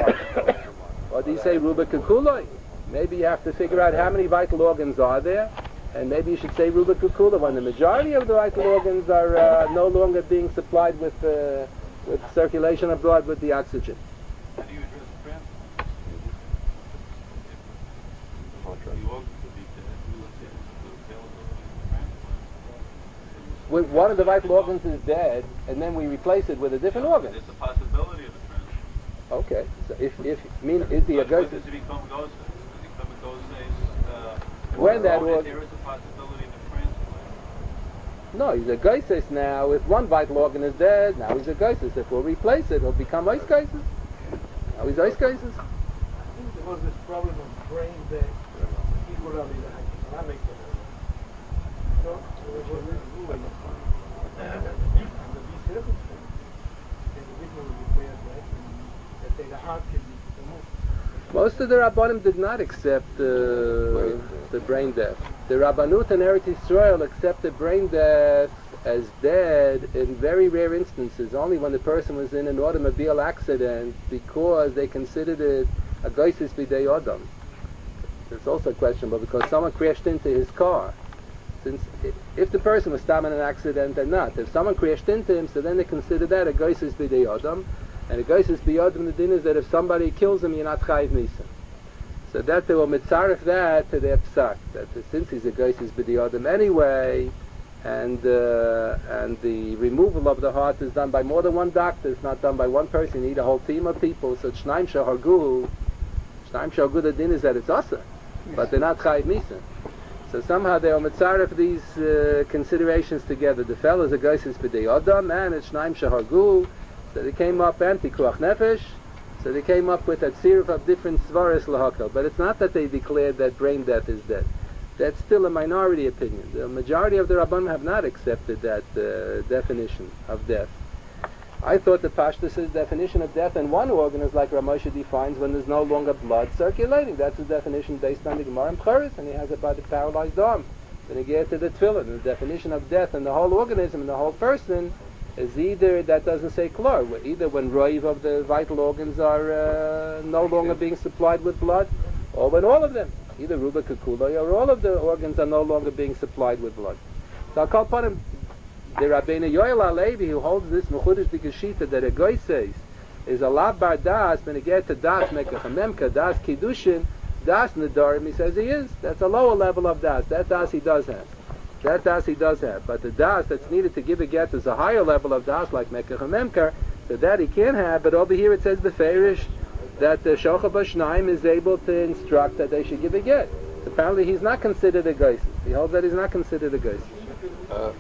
Speaker 1: or do you say ruba kukuloi? Maybe you have to figure out how many vital organs are there, and maybe you should say ruba kukula when the majority of the vital organs are uh, no longer being supplied with uh, with circulation of blood with the oxygen.
Speaker 6: How do you address the transplant? If the organs would be dead, we would say the availability of the transplant.
Speaker 1: When one of the vital organs is dead, and then we replace it with a different organ.
Speaker 6: There's a possibility of a transplant.
Speaker 1: Okay, so if if mean is the
Speaker 6: But when
Speaker 1: agos
Speaker 6: does it become ghost? Does it become a ghost? Uh,
Speaker 1: when that
Speaker 6: or
Speaker 1: organ?
Speaker 6: there is a possibility of a transplant.
Speaker 1: No, he's a geisus now. If one vital organ is dead, now he's a geisus. If we'll replace it, it'll become ice geisus. Now he's ice geisus.
Speaker 2: I think there was this problem of brain death. People are in the economic So, there was this rule. And the these circumstances, individual will be dead, that they, the heart can be removed.
Speaker 1: Most of the Rabbanim did not accept uh, the brain death. The Rabbanut and Eretz Yisrael accepted brain death as dead in very rare instances, only when the person was in an automobile accident, because they considered it a geisus b'dei Adam. It's also questionable because someone crashed into his car. Since if the person was stopped in an accident or not, if someone crashed into him, so then they consider that a geisus b'dei Adam. And the geisus b'dei Adam, the din is that if somebody kills him, you're not chayiv misa. So that they will mitzaref that to their psak, that since he's a geisus b'dei Adam anyway, and uh, and the removal of the heart is done by more than one doctor, it's not done by one person, you need a whole team of people, so shnaim shahargu, shnaim shahargu, the din is that it's asa, but they're not chayiv misa. So somehow they will mitzaref these uh, considerations together. The fellow is a geisus b'dei Adam, and it's shnaim shahargu, so they came up anti-kuach nefesh, so they came up with a tziruf of different svaras lahakal. But it's not that they declared that brain death is dead. That's still a minority opinion. The majority of the Rabbanim have not accepted that uh, definition of death. I thought the Pashtus' definition of death in one organ is like Ramosha defines when there's no longer blood circulating. That's his definition based on the Gemara in Cheres, and he has it by the paralyzed arm. Then he gets to the tefillin. The definition of death in the whole organism, in the whole person, is either, that doesn't say klor, either when roiv of the vital organs are uh, no longer being supplied with blood, or when all of them, either Ruba Kukula or all of the organs are no longer being supplied with blood. So I'll call upon him, the Rabbeinu Yoel HaLevi, who holds this Mechudesh Dikashita, that a guy says, is a lav bar das, when it gets to das, mekachamemka, das kiddushin, das nedarim, he says he is. That's a lower level of das. That das he does have. That das he does have. But the das that's needed to give a get is a higher level of das, like mekachamemka, so that he can't have. But over here it says beferish that the Shocha Bashnaim is able to instruct that they should give a get. So apparently he's not considered a geis. He holds that he's not considered a geis.
Speaker 4: Uh,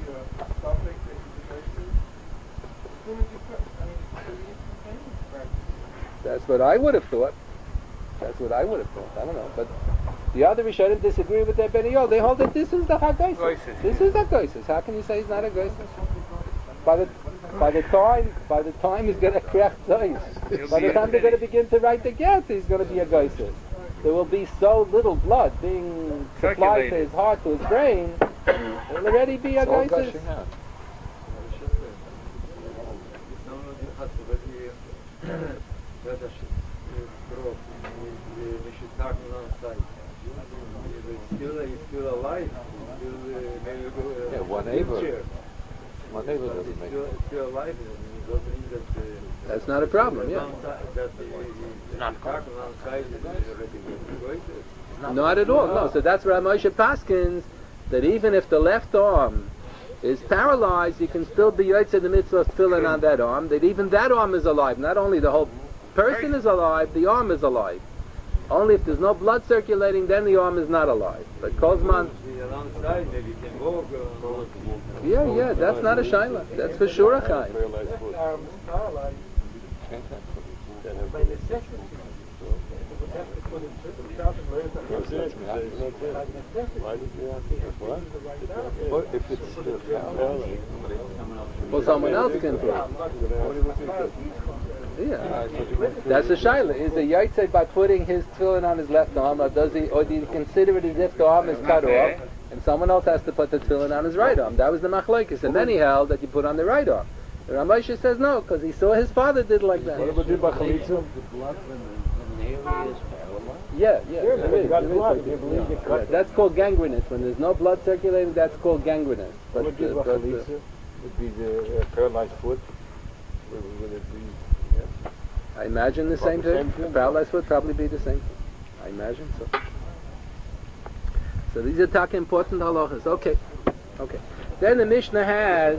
Speaker 1: That's what I would have thought. That's what I would have thought. I don't know. But the other Rishonim disagree with their Ben Yol. They hold that this is the Hagaisis.
Speaker 5: Goises,
Speaker 1: This
Speaker 5: yeah.
Speaker 1: is the Hagaisis. How can you say he's not a Gaisis? By the by the time by the time he's going to crack Zois,
Speaker 5: He'll
Speaker 1: by
Speaker 5: be
Speaker 1: the time
Speaker 5: a
Speaker 1: they're going to
Speaker 5: penny.
Speaker 1: begin to write the get, he's going to be a Gaisis. There will be so little blood being supplied to
Speaker 5: Circulated.
Speaker 1: his heart, to his brain, he'll already be a
Speaker 3: It's all
Speaker 1: Gaisis.
Speaker 3: gushing out. Yeah, one neighbor. One neighbor doesn't make it.
Speaker 1: That's not a problem, yeah. Not at all, no. So that's where Moshe Paskins, that even if the left arm is paralyzed, you can still be Yotze the mitzvah of tefillin on that arm, that even that arm is alive. Not only the whole person is alive, the arm is alive. Only if there's no blood circulating, then the arm is not alive. But Kozman, yeah, yeah, that's not a shaila. That's for sure a chayim.
Speaker 4: paralyzed foot.
Speaker 2: arm is paralyzed by necessity. They would have to put it without the learn
Speaker 4: That's it.
Speaker 2: by necessity.
Speaker 4: Why did you have to have what?
Speaker 2: Use the right arm.
Speaker 4: What if it's still paralyzed?
Speaker 1: Well, someone else can do it. Yeah. That's a shaila. Is the Yotze by putting his tefillin on his left arm, or does he, or do you consider it as if the arm is cut off, and someone else has to put the tefillin on his right arm? That was the machlokes, and then he held that you put on the right arm. The Ramosha says no, because he saw his father did like that.
Speaker 4: What about the Bachalitza?
Speaker 1: Yeah, yeah. there
Speaker 4: but
Speaker 1: is,
Speaker 4: you got
Speaker 1: there is
Speaker 4: blood.
Speaker 1: like
Speaker 4: You
Speaker 1: this,
Speaker 4: believe you
Speaker 1: yeah.
Speaker 4: cut
Speaker 1: Yeah, that's called gangrenous. When there's no blood circulating, that's called gangrenous.
Speaker 4: What
Speaker 1: But,
Speaker 4: would
Speaker 1: uh,
Speaker 4: the
Speaker 1: but, uh,
Speaker 4: Bachalitza? Would be the uh, paralyzed foot? Or would it be? Yeah.
Speaker 1: I imagine the same
Speaker 4: Probably
Speaker 1: thing.
Speaker 4: same thing.
Speaker 1: A paralyzed would probably be the same thing. I imagine so. So these are taka important halachas. Okay, okay. Then the Mishnah has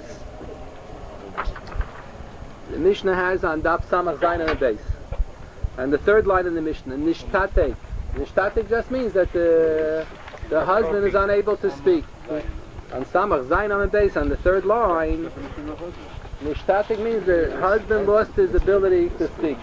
Speaker 1: the Mishnah has on Daf Samach Zayin on the base, and the third line in the Mishnah, Nishtatek. Nishtatek just means that the the husband is unable to speak. On Samach Zayin on the base, on the third line, Nishtatek means the husband lost his ability to speak.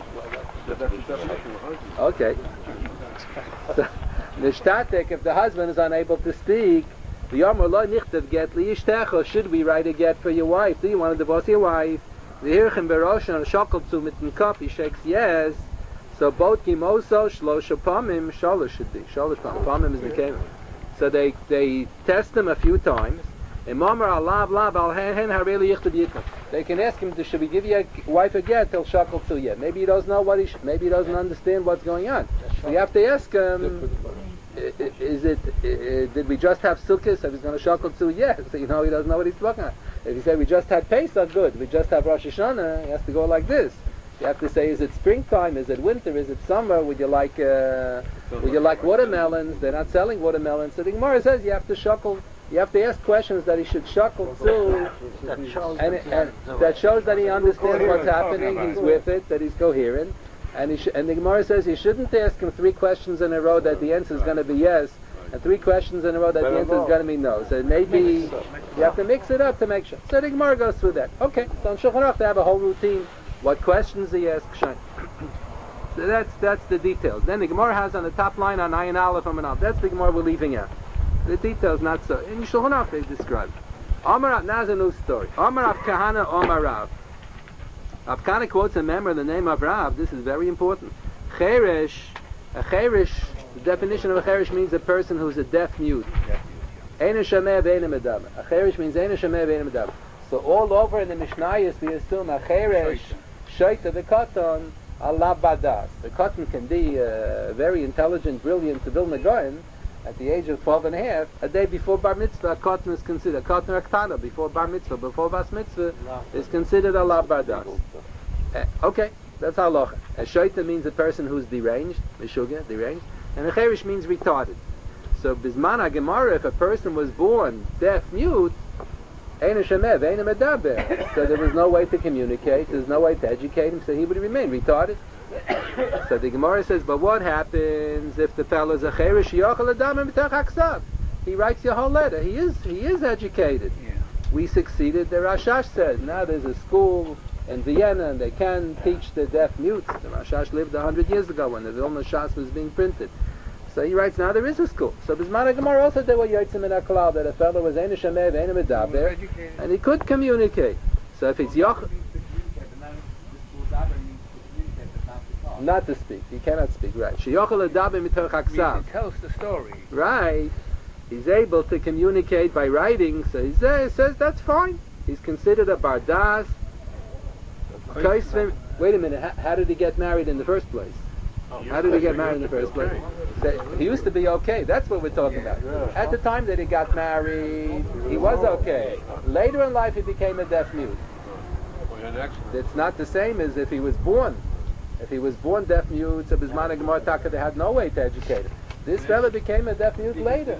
Speaker 1: Okay. So, Nishtatek, if the husband is unable to speak, the Yomar lo nichtav get li yishtecha, should we write a get for your wife? Do you want to divorce your wife? The hirchem beroshan on shakal zu mit den Kopf, he shakes yes. So both gimoso shlosha pamim shalosh should be. Shalosh pamim. Pamim is the kevim. So they they test him a few times. And Mamar alav lav al hen hareli yichtav yitna. They can ask him, should we give your wife a get till shakal zu yet? Maybe he doesn't know what he sh- maybe he doesn't understand what's going on. So you have to ask him. I- i- Is it? i- i- Did we just have sukkahs? If he's going to shakel to, yes. So you know he doesn't know what he's talking about. If he said we just had Pesach, good. We just have Rosh Hashanah. He has to go like this. You have to say, is it springtime? Is it winter? Is it summer? Would you like? Uh, would you like watermelons? They're not selling watermelons. So the Gemara says you have to shakel. You have to ask questions that he should shakel to, and, it- and that shows that he understands what's happening. He's with it. That he's coherent. And, he sh- and the Gemara says you shouldn't ask him three questions in a row that the answer is going to be yes, and three questions in a row that the answer is going to be no. So maybe you have to mix it up to make sure. So the Gemara goes through that. Okay, so on Shulchan Aruch they have a whole routine. What questions he asks. So that's that's the details. Then the Gemara has on the top line on Ayin Aleph and Aleph. That's the Gemara we're leaving out. The details not so. In Shulchan Aruch they describe. Amar now is a new story. Amar Kahana Amar Rav. Rav Kahana quotes a member in the name of Rav. This is very important. Cheresh, a cheresh, the definition of a cheresh means a person who's a deaf mute. Eina shameh ve'eina medaber. A cheresh means eina shameh ve'eina medaber. So all over in the Mishnayos we assume a cheresh, shaita the katan, Allah badas. The cotton can be uh, very intelligent, brilliant to Vilna Gaon at the age of twelve and a half. A day before bar mitzvah, a cotton is considered a cotton aktana. Before bar mitzvah, before bas mitzvah, is considered Allah badas. Uh, okay, that's halacha. A shaita means a person who's deranged, mishuga, deranged, and a cherish means retarded. So bisman Gemara, if a person was born deaf, mute, ein shemev, ein medaber, so there was no way to communicate, there's no way to educate him, so he would remain retarded. So the Gemara says, but what happens if the fellow's a cherish yochel adam mitach haksav? He writes your whole letter. He is he is educated.
Speaker 5: Yeah.
Speaker 1: We succeeded. The Rashash says now there's a school in Vienna and they can teach the deaf mutes. The Rashash lived a hundred years ago when the Vilna Shas was being printed. So he writes now there is a school. So Bismana Gemara also there were yotzim in Aklal that a fellow was ein shemev, ein medaber, and he could communicate. So if it's yoch, not to speak, he cannot speak, right? Sheyochel adaber mitoch haksav.
Speaker 5: He tells the story.
Speaker 1: Right. He's able to communicate by writing, so he says, says that's fine. He's considered a bardas. Wait a minute, how, how did he get married in the first place? How did he get married in the first place? So he used to be okay, that's what we're talking about. At the time that he got married, he was okay. Later in life he became a deaf mute. It's not the same as if he was born. If he was born deaf mute, so Bismana Gemara Taka, they had no way to educate him. This fellow became a deaf mute later.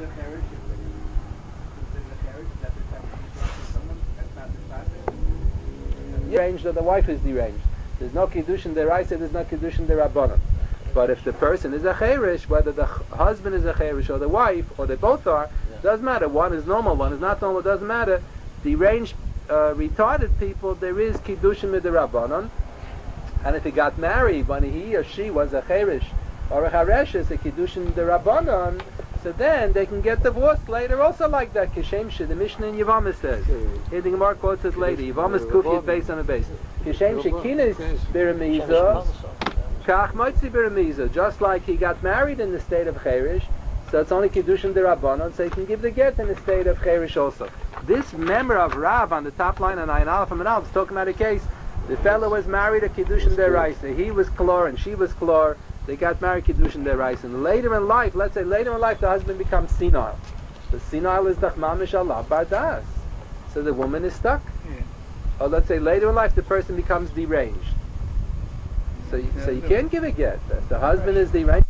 Speaker 1: Deranged or the wife is deranged. There's no kiddushin deraisa, there's no kiddushin derabbanan. But if the person is a cherish, whether the husband is a cherish or the wife, or they both are, doesn't matter. One is normal, one is not normal, doesn't matter. Deranged, uh, retarded people, there is kiddushin miderabbanan. And if he got married when he or she was a cherish or a chareshes, a kiddushin derabbanan, so then they can get divorced later also like that. Kishem she, the Mishnah in Yevamos says. Here the Gemara quotes it later. Yevamos kuf yid base on the base. Kishem she kinis biramiza, kach moitzi biramiza. Just like he got married in the state of cherish, so it's only kiddushin derabbanan, so he can give the get in the state of cherish also. This member of Rav on the top line on Ayin Aleph and Aleph is talking about a case. The fellow was married a kiddushin deraisa. He was klor and she was klor. They got married kiddushin deraisa. And later in life, let's say later in life, the husband becomes senile. The senile is dachmamish Allah bardas. So the woman is stuck.
Speaker 5: Yeah.
Speaker 1: Or let's say later in life, the person becomes deranged. So you, so you can't give a get. If the husband is deranged.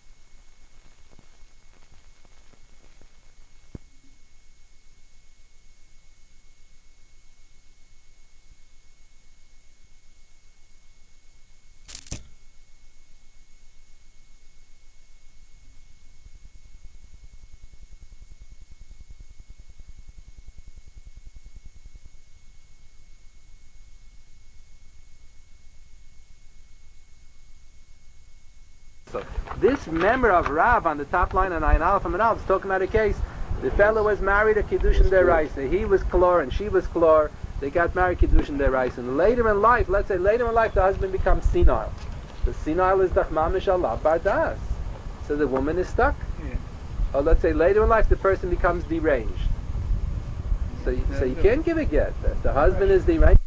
Speaker 1: So this member of Rav on the top line on Ayin Aleph and Aleph is talking about a case. The fellow was married a kiddushin deraisa. He was klor and she was klor. They got married kiddushin deraisa. And later in life, let's say later in life, the husband becomes senile. The senile is dachmamish Allah bardas. So the woman is stuck.
Speaker 5: Yeah.
Speaker 1: Or let's say later in life, the person becomes deranged. So you, so you can't give a get. If the husband is deranged.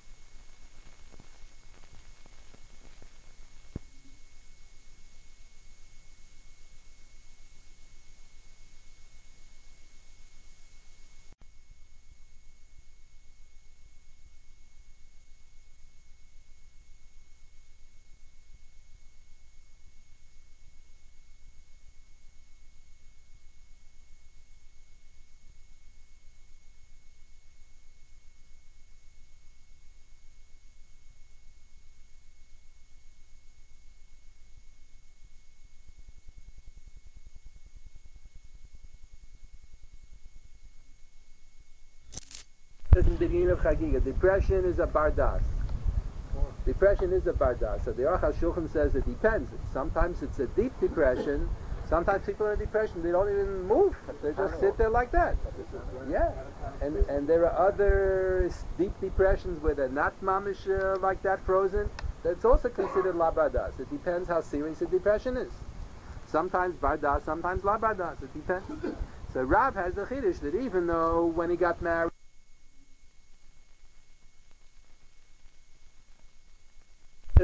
Speaker 1: In the beginning of Chagiga, depression is a bardas. Depression is a bardas. So the Aruch HaShulchan says it depends. Sometimes it's a deep depression. Sometimes people are in depression, they don't even move. They just sit there like that. Yeah. And and there are other deep depressions where they're not mamish uh, like that, frozen. That's also considered la bardas. It depends how serious the depression is. Sometimes bardas, sometimes la bardas. It depends. So Rav has the chiddush that even though when he got married, in the beginning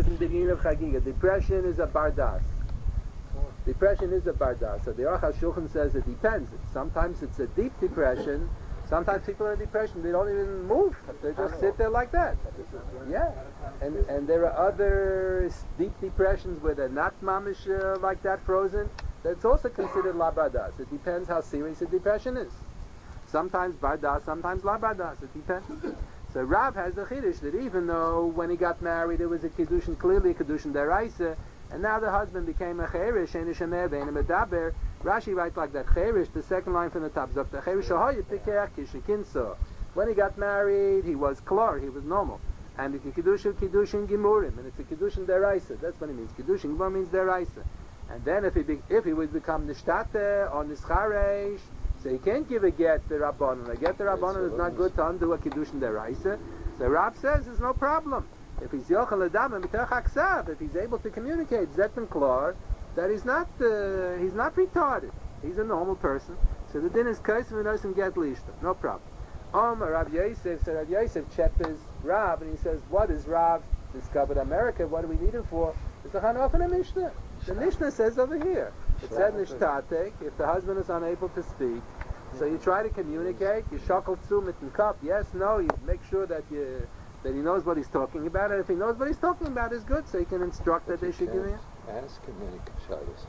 Speaker 1: meaning of chagiga. Depression is a bardas. Depression is a bardas. So the Aruch HaShulchan says it depends. Sometimes it's a deep depression. Sometimes people are in depression, they don't even move. They just sit there like that. Yeah. And and there are other deep depressions where they're not mamish uh, like that, frozen. That's also considered la bardas. It depends how serious the depression is. Sometimes bardas, sometimes la bardas. It depends. So Rav has the chiddush that even though when he got married there was a kiddushin, clearly a kiddushin deraisa, and now the husband became a cherish, and a shemer ve'en a medaber. Rashi writes like that, cherish, the second line from the top, zok the cherish shahoyit pikeach kishikinso. When he got married, he was klar, he was normal. And it's a kiddushin, kiddushin gimurim, and it's a kiddushin deraisa. That's what it means. Kiddushin gimur means deraisa. And then if he be, if he would become nishtate or nischaresh, so he can't give a get the rabbanon. A get the rabbanon is not good to undo a kiddushin deraisa. So Rav says there's no problem. If he's yochel adam and mitach aksav, if he's able to communicate zetten klar, that he's not uh, he's not retarded. He's a normal person. So the din is kaisim and osim get lishta. No problem. Um, Rav Yosef, so Rav Yosef cheppes Rav, and he says, what is Rav discovered America? What do we need him for? It's the Hanof and a Mishnah. The Mishnah says over here. It said nishtatek, if the husband is unable to speak, so you try to communicate, you shackle tzumit and cup, yes, no, you make sure that you that he knows what he's talking about, and if he knows what he's talking about is good, so you can instruct that they should give him.
Speaker 3: Ask him any kashayas.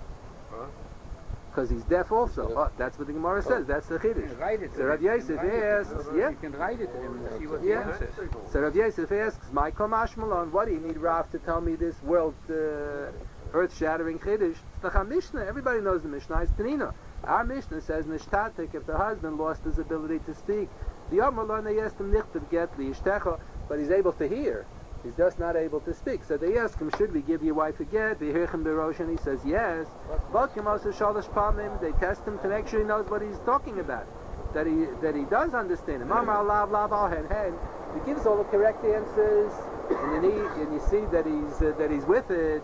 Speaker 1: Because he's deaf also. Oh, that's what the Gemara says. That's the chiddush.
Speaker 5: Write it.
Speaker 1: So Rav Yosef asks, yeah.
Speaker 5: You can write it to him and see what
Speaker 1: Yeah.
Speaker 5: he answers.
Speaker 1: So Rav Yosef asks, Michael Mashmalon, what do you need Rav to tell me this world, uh, earth-shattering chiddush? It's the Mishnah. Everybody knows the Mishnah. It's Tanina. Our Mishnah says, Nishtatek, if the husband lost his ability to speak, the Amrullah Neyestim Nichtav Get Li Ishtecha, but he's able to hear. He's just not able to speak. So they ask him, should we give your wife a get? They hear him berosh, and he says yes. They test him to make sure he knows what he's talking about, that he that he does understand him. He gives all the correct answers, and then he and you see that he's uh, that he's with it.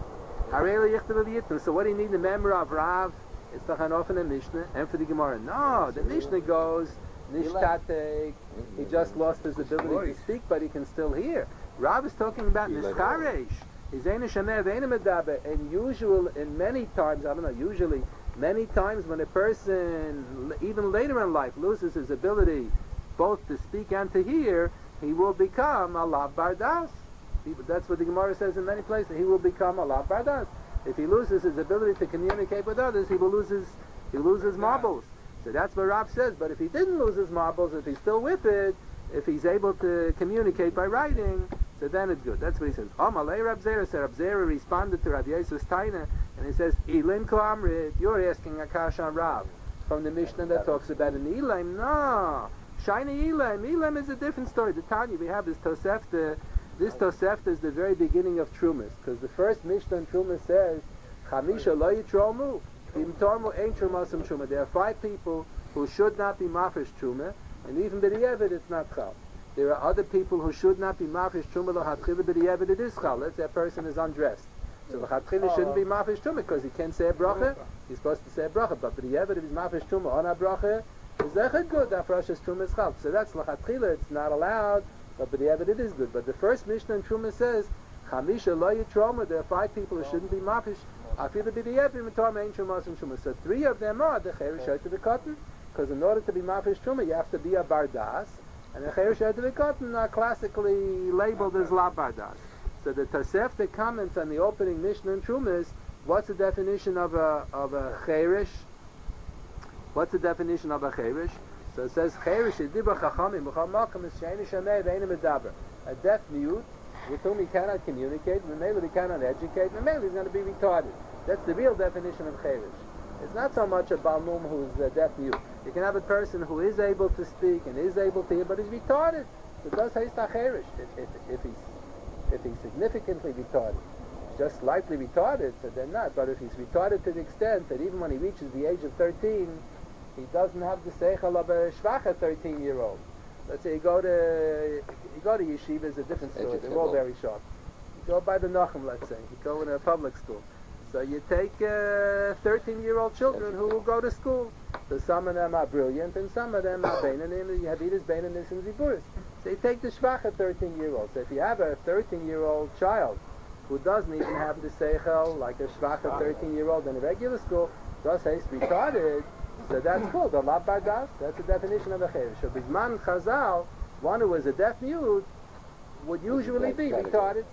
Speaker 1: So what do you need the memory of Rav? It's the Hanof and the Mishnah, and for the Gemara. No, the Mishnah goes nishtatek. He just lost his ability to speak, but he can still hear. Rav is talking about nischaresh. He's eina shemer ve'eina medaber. And usual, in many times, I don't know, usually, many times when a person, even later in life, loses his ability both to speak and to hear, he will become a lav bardas. That's what the Gemara says in many places. He will become a lav bardas. If he loses his ability to communicate with others, he will lose his, he loses marbles. So that's what Rav says. But if he didn't lose his marbles, if he's still with it, if he's able to communicate by writing, so then it's good. That's what he says. Amalei Rab Zera, so Rab Zera responded to Rav Yosef's taina, and he says, Ilin ko amrit, you're asking Akash on Rav, from the Mishnah that talks about an Elam. No, shiny Elam. Elam is a different story. The Tanya, we have this Tosefta. This Tosefta is the very beginning of Trumas, because the first Mishnah in Trumas says, Chamisha lo yitromu, im tormu ein trumasum truma. There are five people who should not be mafish truma, and even b'di'evid it's not chal. There are other people who should not be mafish truma l'chatchila b'di'evid it is chal. Let's say a person is undressed. So l'chatchila shouldn't be mafish truma because he can't say a bracha. He's supposed to say a bracha, but b'di'evid if he's mafish truma on a bracha, is echad good, afrashas truma is chal. So that's l'chatchila, it's not allowed, but b'di'evid it is good. But the first Mishnah in Truma says, Chamisha lo yitroma, there are five people who shouldn't be mafish. Afila b'di'evid mitorma ein trumasum truma. So three of them are the cherish to the cotton. Because in order to be mafish truma, you have to be a bardas, and the cherish cotton are classically labeled as la bardas. So the Tosefta comments on the opening Mishnah in Truma is, what's the definition of a of a cherish? What's the definition of a cherish? So it says cherish is dibra chachamim b'chal makom is sheini shamei ve'eina medaber. A deaf mute with whom he cannot communicate, and maybe he cannot educate, and maybe he's going to be retarded. That's the real definition of cherish. It's not so much a balmum who's a deaf mute. You can have a person who is able to speak and is able to hear, but is retarded. So it does haste acherish. If, if, if he's if he's significantly retarded, just slightly retarded, so then not. But if he's retarded to the extent that even when he reaches the age of thirteen, he doesn't have the seichel of a shvacha thirteen-year-old. Let's say you go to you go to yeshiva is a different story. They're all very sharp. You go by the Nachum, let's say. You go in a public school. So you take uh, thirteen-year-old children who will go to school. So some of them are brilliant, and some of them are beinanim. You have Edis, beinanis, and ziburis. So you take the shvacha thirteen-year-old. So if you have a thirteen-year-old child who doesn't even have the seichel, like a shvacha thirteen-year-old in a regular school, does say retarded, so that's called a lab bardas. That's the definition of a cheresh. So Bizman Chazal, one who is a deaf mute, would usually be retarded.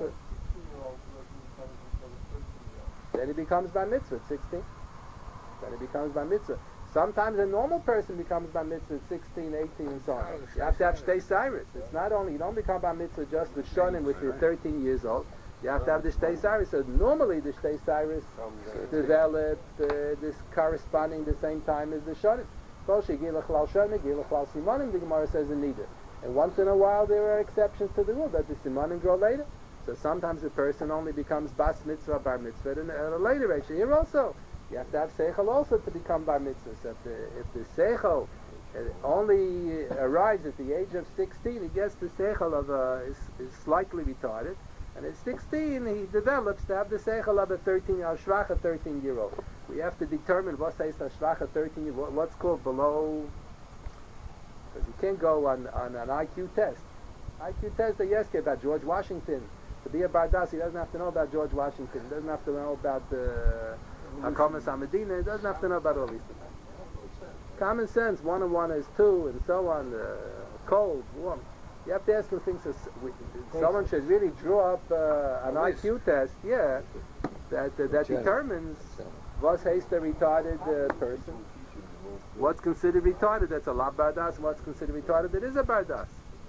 Speaker 1: Then he becomes bar mitzvah at sixteen. Then he becomes bar mitzvah. Sometimes a normal person becomes bar mitzvah at sixteen, eighteen, and so on. You have to have shtei cyrus. It's not only, you don't become bar mitzvah just with shonim with the thirteen years old. You have to have the shtei cyrus. So normally the shtei cyrus develop uh, this corresponding the same time as the shonim. Kol shegilach lal shonim, gilach lal simonim, the Gemara says in neither. And once in a while there are exceptions to the rule that the simonim grow later. So sometimes a person only becomes bas mitzvah, bar mitzvah at a later age. Here also, you have to have seichel also to become bar mitzvah. So if the, if the seichel only arrives at the age of sixteen, he gets the seichel of a, is, is slightly retarded. And at sixteen, he develops to have the seichel of a thirteen, a shvacha thirteen-year-old. We have to determine what says a shvacha thirteen, what, what's called below, because you can't go on, on an I Q test. I Q test, they ask you about George Washington. To be a bardas, he doesn't have to know about George Washington. He doesn't have to know about the Hakamas Hamedina. He doesn't have to know about all these things. Common sense, one and one is two, and so on. Uh, cold, warm. You have to ask him things. As, someone should really draw up uh, an I Q test, yeah, that uh, that determines what's a retarded uh, person. What's considered retarded? That's a lab bardas. What's considered retarded? That is a bardas.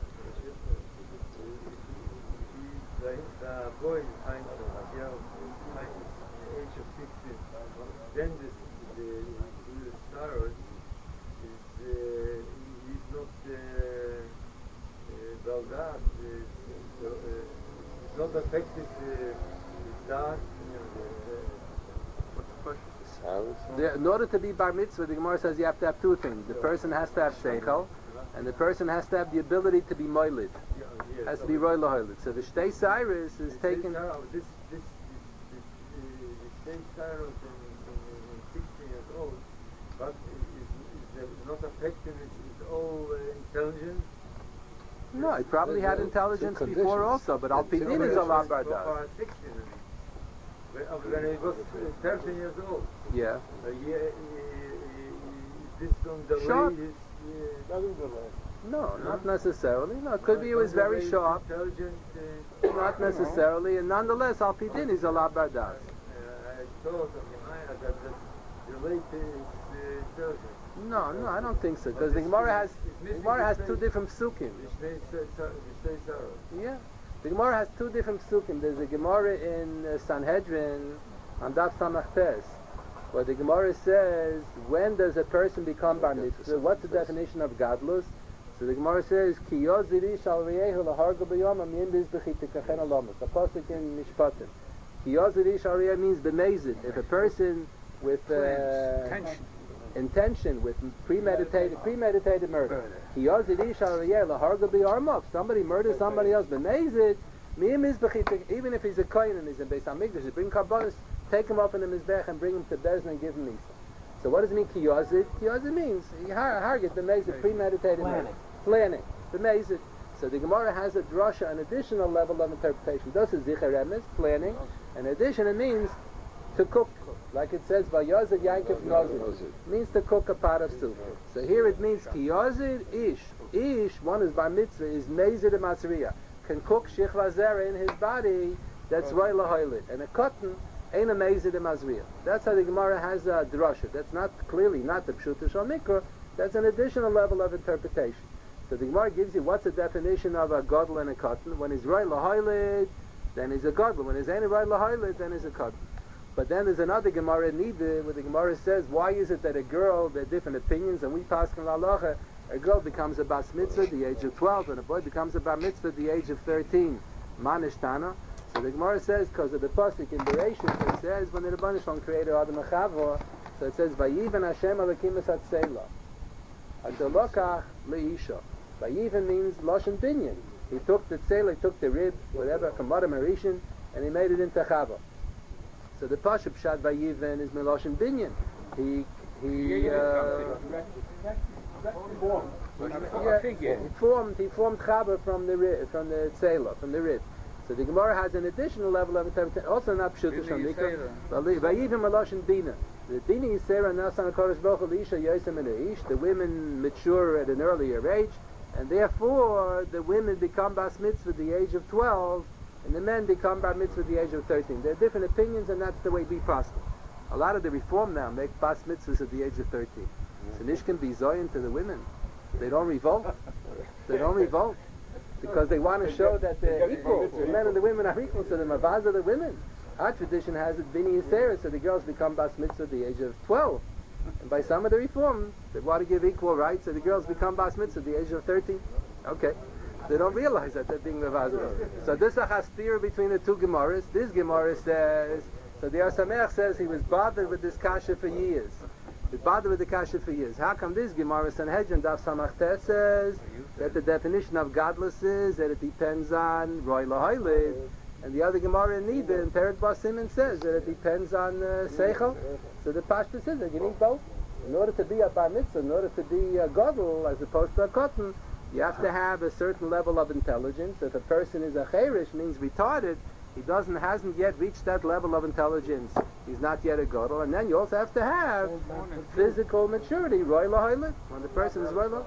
Speaker 7: The, the boy is kind of a girl, kind of the age of sixteen. Then this, the, the sorrow is uh, he's not uh, uh, baldat, uh, so, uh, it's not affected uh, that.
Speaker 5: What's the question?
Speaker 1: The, in order to be bar mitzvah, the Gemara says you have to have two things. The person has to have seichel, and the person has to have the ability to be moilid.
Speaker 7: Yes,
Speaker 1: Has to be roy lahoilid. So the shtei cyrus is taken.
Speaker 7: This, this, this, this, uh, the Cyrus in, in, in sixteen years old, but is, is, is not affected with his all uh, intelligence.
Speaker 1: No, he probably had intelligence before also, but al pidin is a lab bardas.
Speaker 7: sixteen, when he was thirteen years old.
Speaker 1: Yeah.
Speaker 7: Uh, yeah, uh, this don't delay
Speaker 1: Sure.
Speaker 7: his. Uh, doesn't delay.
Speaker 1: No, not necessarily. No, it could be he was very sharp.
Speaker 7: Intelligent. Uh,
Speaker 1: Not necessarily, and nonetheless, al pidin is a lab bardas.
Speaker 7: Uh, I thought of Gemara that that relate to his uh, intelligence.
Speaker 1: No, no, I don't think so. Because the Gemara has the Gemara has two different psukim. Yeah, the Gemara has two different psukim. There's a Gemara in uh, Sanhedrin on Daf Samach Tes, where the Gemara says, when does a person become bar mitzvah? What's the definition of gadlus? So the Gemara says, Ki yoziri shal reyehu laharga b'yom amyin bizbechi tikachen alamas. The pasuk in Mishpatim. Ki yoziri shal reyehu means b'mezid. If a person with uh,
Speaker 5: Tension.
Speaker 1: intention, with premeditated premeditated murder, Ki yoziri shal reyehu laharga b'yom. If somebody murders somebody else b'mezid, miyim bizbechi, even if he's a kohen and he's in Beis Hamikdash, bring karbonos, take him up in the mizbech and bring him to Bezdin and give him nisa. So what does it mean, ki yozid? Ki yozid means harget b'mezid, premeditated murder. Planning, b'mezid. So the Gemara has a drasha, an additional level of interpretation. This is zicher emes, planning. In addition, it means to cook, like it says, vayazid yankif nozid. It means to cook a pot of soup. So here it means ki yazid ish. Ish, one is bar mitzvah, is mezid and masriya, can cook shichva zera in his body. That's roy lahoilit. And a cotton ain't a mezid and masriya. That's how the Gemara has a drasha. That's not clearly not the pshuta shal mikra. That's an additional level of interpretation. So the Gemara gives you what's the definition of a gadol and a cotton. When he's right lahaylid, then he's a gadol. When he's ain't right lahaylid, then he's a cotton. But then there's another Gemara in Nida where the Gemara says, why is it that a girl, there are different opinions, and we pass in halacha, a girl becomes a bas mitzvah at the age of twelve, and a boy becomes a bar mitzvah at the age of thirteen. Manishtana. So the Gemara says, because of the pasuk in Bereshit, it says, when the Rebbeinu Shalom created Adam and Chava, so it says, Vayiven Hashem Elokim es hatzela. Adolokach leisha. Vayiven means Lashon Binyan. He took the tzela, he took the rib, whatever, from Adam Arishan, and he made it into Chava. So the Pashup Pshat Vayiven is Meloshin Binyan. He, he, uh, yeah, he formed, he formed Chava from the rib, from the tzela, from the rib. So the Gemara has an additional level of interpretation, also not Pshuta Shamika. Vayivim Aloshin Dina. The Dina Yisera Nasan HaKadosh Baruch Hu L'Isha Yosem and Ish. The women mature at an earlier age, and therefore the women become Bas Mitzvah at the age of twelve, and the men become Bar Mitzvah at the age of thirteen. There are different opinions, and that's the way we prosper. A lot of the Reform now make Bas Mitzvahs at the age of thirteen. So Nish can be Zoyin to the women. They don't revolt. They don't revolt. Because they want to show that they're equal. The men and the women are equal, so the Mavaz are the women. Our tradition has it Bini Yisera, so the girls become Bas Mitzvah at the age of twelve. And by some of the Reform, they want to give equal rights, so the girls become Bas Mitzvah at the age of thirteen. Okay. They don't realize that they're being Mavaz. So this is a chastir between the two Gemaras. This Gemara says, so the Asamech says he was bothered with this kasha for years. He was bothered with the kasha for years. How come this Gemara Sanhedrin Daf Samachtet says that the definition of godless is that it depends on Roy Lahailid, and the other Gemara in Nida in Perek Bas Siman says that it depends on uh, Seichel. So the Pashta says that you need both. In order to be a Bar Mitzvah, in order to be a Gadol as opposed to a Kotten, you have to have a certain level of intelligence. If a person is a Cherish, means retarded, he doesn't, hasn't yet reached that level of intelligence. He's not yet a Gadol. And then you also have to have physical maturity, Roy Lahailid. When the person is Roy Lahailid.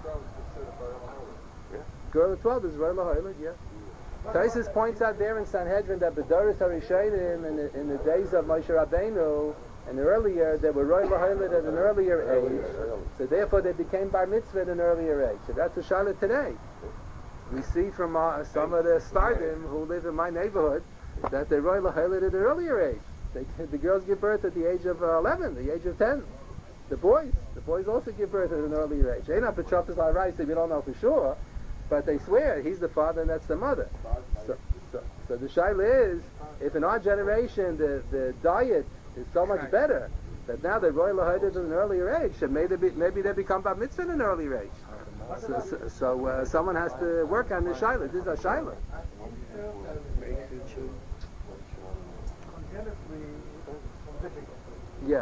Speaker 1: Girl of twelve is Roy Lahailid, yeah. Taisus points out there in Sanhedrin that B'Doros HaRishonim in the, in the days of Moshe Rabbeinu and earlier they were Roy Lahailid at an earlier age, so therefore they became Bar Mitzvah at an earlier age. So that's a shaila today. We see from uh, some of the Stardim who live in my neighborhood that they're Roy Lahailid at an earlier age. They, the girls give birth at the age of uh, eleven, the age of ten. The boys, the boys also give birth at an earlier age. They're not B'Chofes L'Arais, we don't know for sure. But they swear he's the father and that's the mother. So, so, so the shaila is, if in our generation the, the diet is so much better, that now they're Roy Lahailid at an earlier age, so maybe they, be, maybe they become Bar Mitzvah at an earlier age. So, so, so uh, someone has to work on the shaila. This is a shaila. Yeah.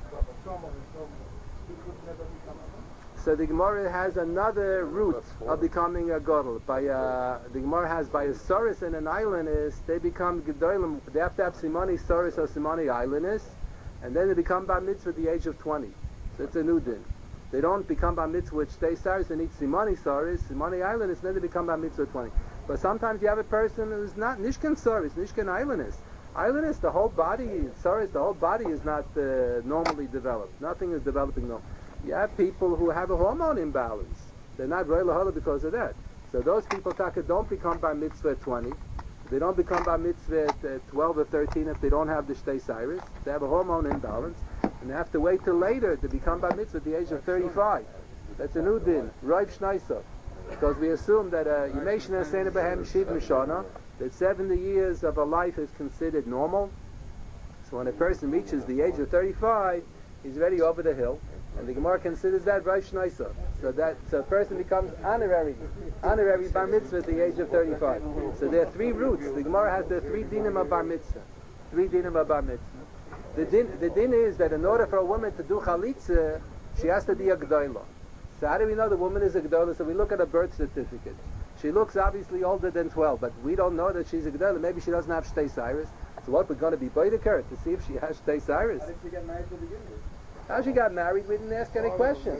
Speaker 1: So the Gemara has another route of becoming a Gadol. By uh, the Gemara has by a Soros and an Islandist, they become Gedolim. They have to have Simoni Soros or Simoni Islandist, and then they become Bar Mitzvah at the age of twenty. So it's a new din. They don't become Bar Mitzvah which stays Soros, they need Simoni Soros, Simoni Islandist, and then they become Bar Mitzvah at twenty. But sometimes you have a person who's not Nishkan Soros, Nishkan Islandist. Islandist, the whole body, Soros, the whole body is not uh, normally developed. Nothing is developing normally. You have people who have a hormone imbalance. They're not Roy Lahailid because of that. So those people, Taka, don't become Bar Mitzvah at twenty. They don't become Bar Mitzvah at uh, twelve or thirteen if they don't have the Shtei Cyrus. They have a hormone imbalance. And they have to wait till later to become Bar Mitzvah at the age of thirty-five. That's a new din, Rav Shneisov. Because we assume that Yemei Shana Seina Behem Shiv Mishana, that seventy years of a life is considered normal. So when a person reaches the age of thirty-five, he's already over the hill. And the Gemara considers that Rav Shneisov. So that so a person becomes honorary, honorary Bar Mitzvah at the age of thirty-five. So there are three routes. The Gemara has the three dinim of Bar Mitzvah. Three dinim of Bar Mitzvah. The din, the din is that in order for a woman to do chalitza, she has to be a gdoila. So how do we know the woman is a gdoila? So we look at a birth certificate. She looks obviously older than twelve, but we don't know that she's a gdoila. Maybe she doesn't have Shtei Cyrus. So what, we're going to be boidik her to see if she has Shtei Cyrus?
Speaker 2: How did she get married to begin with?
Speaker 1: How she got married, we didn't ask any questions.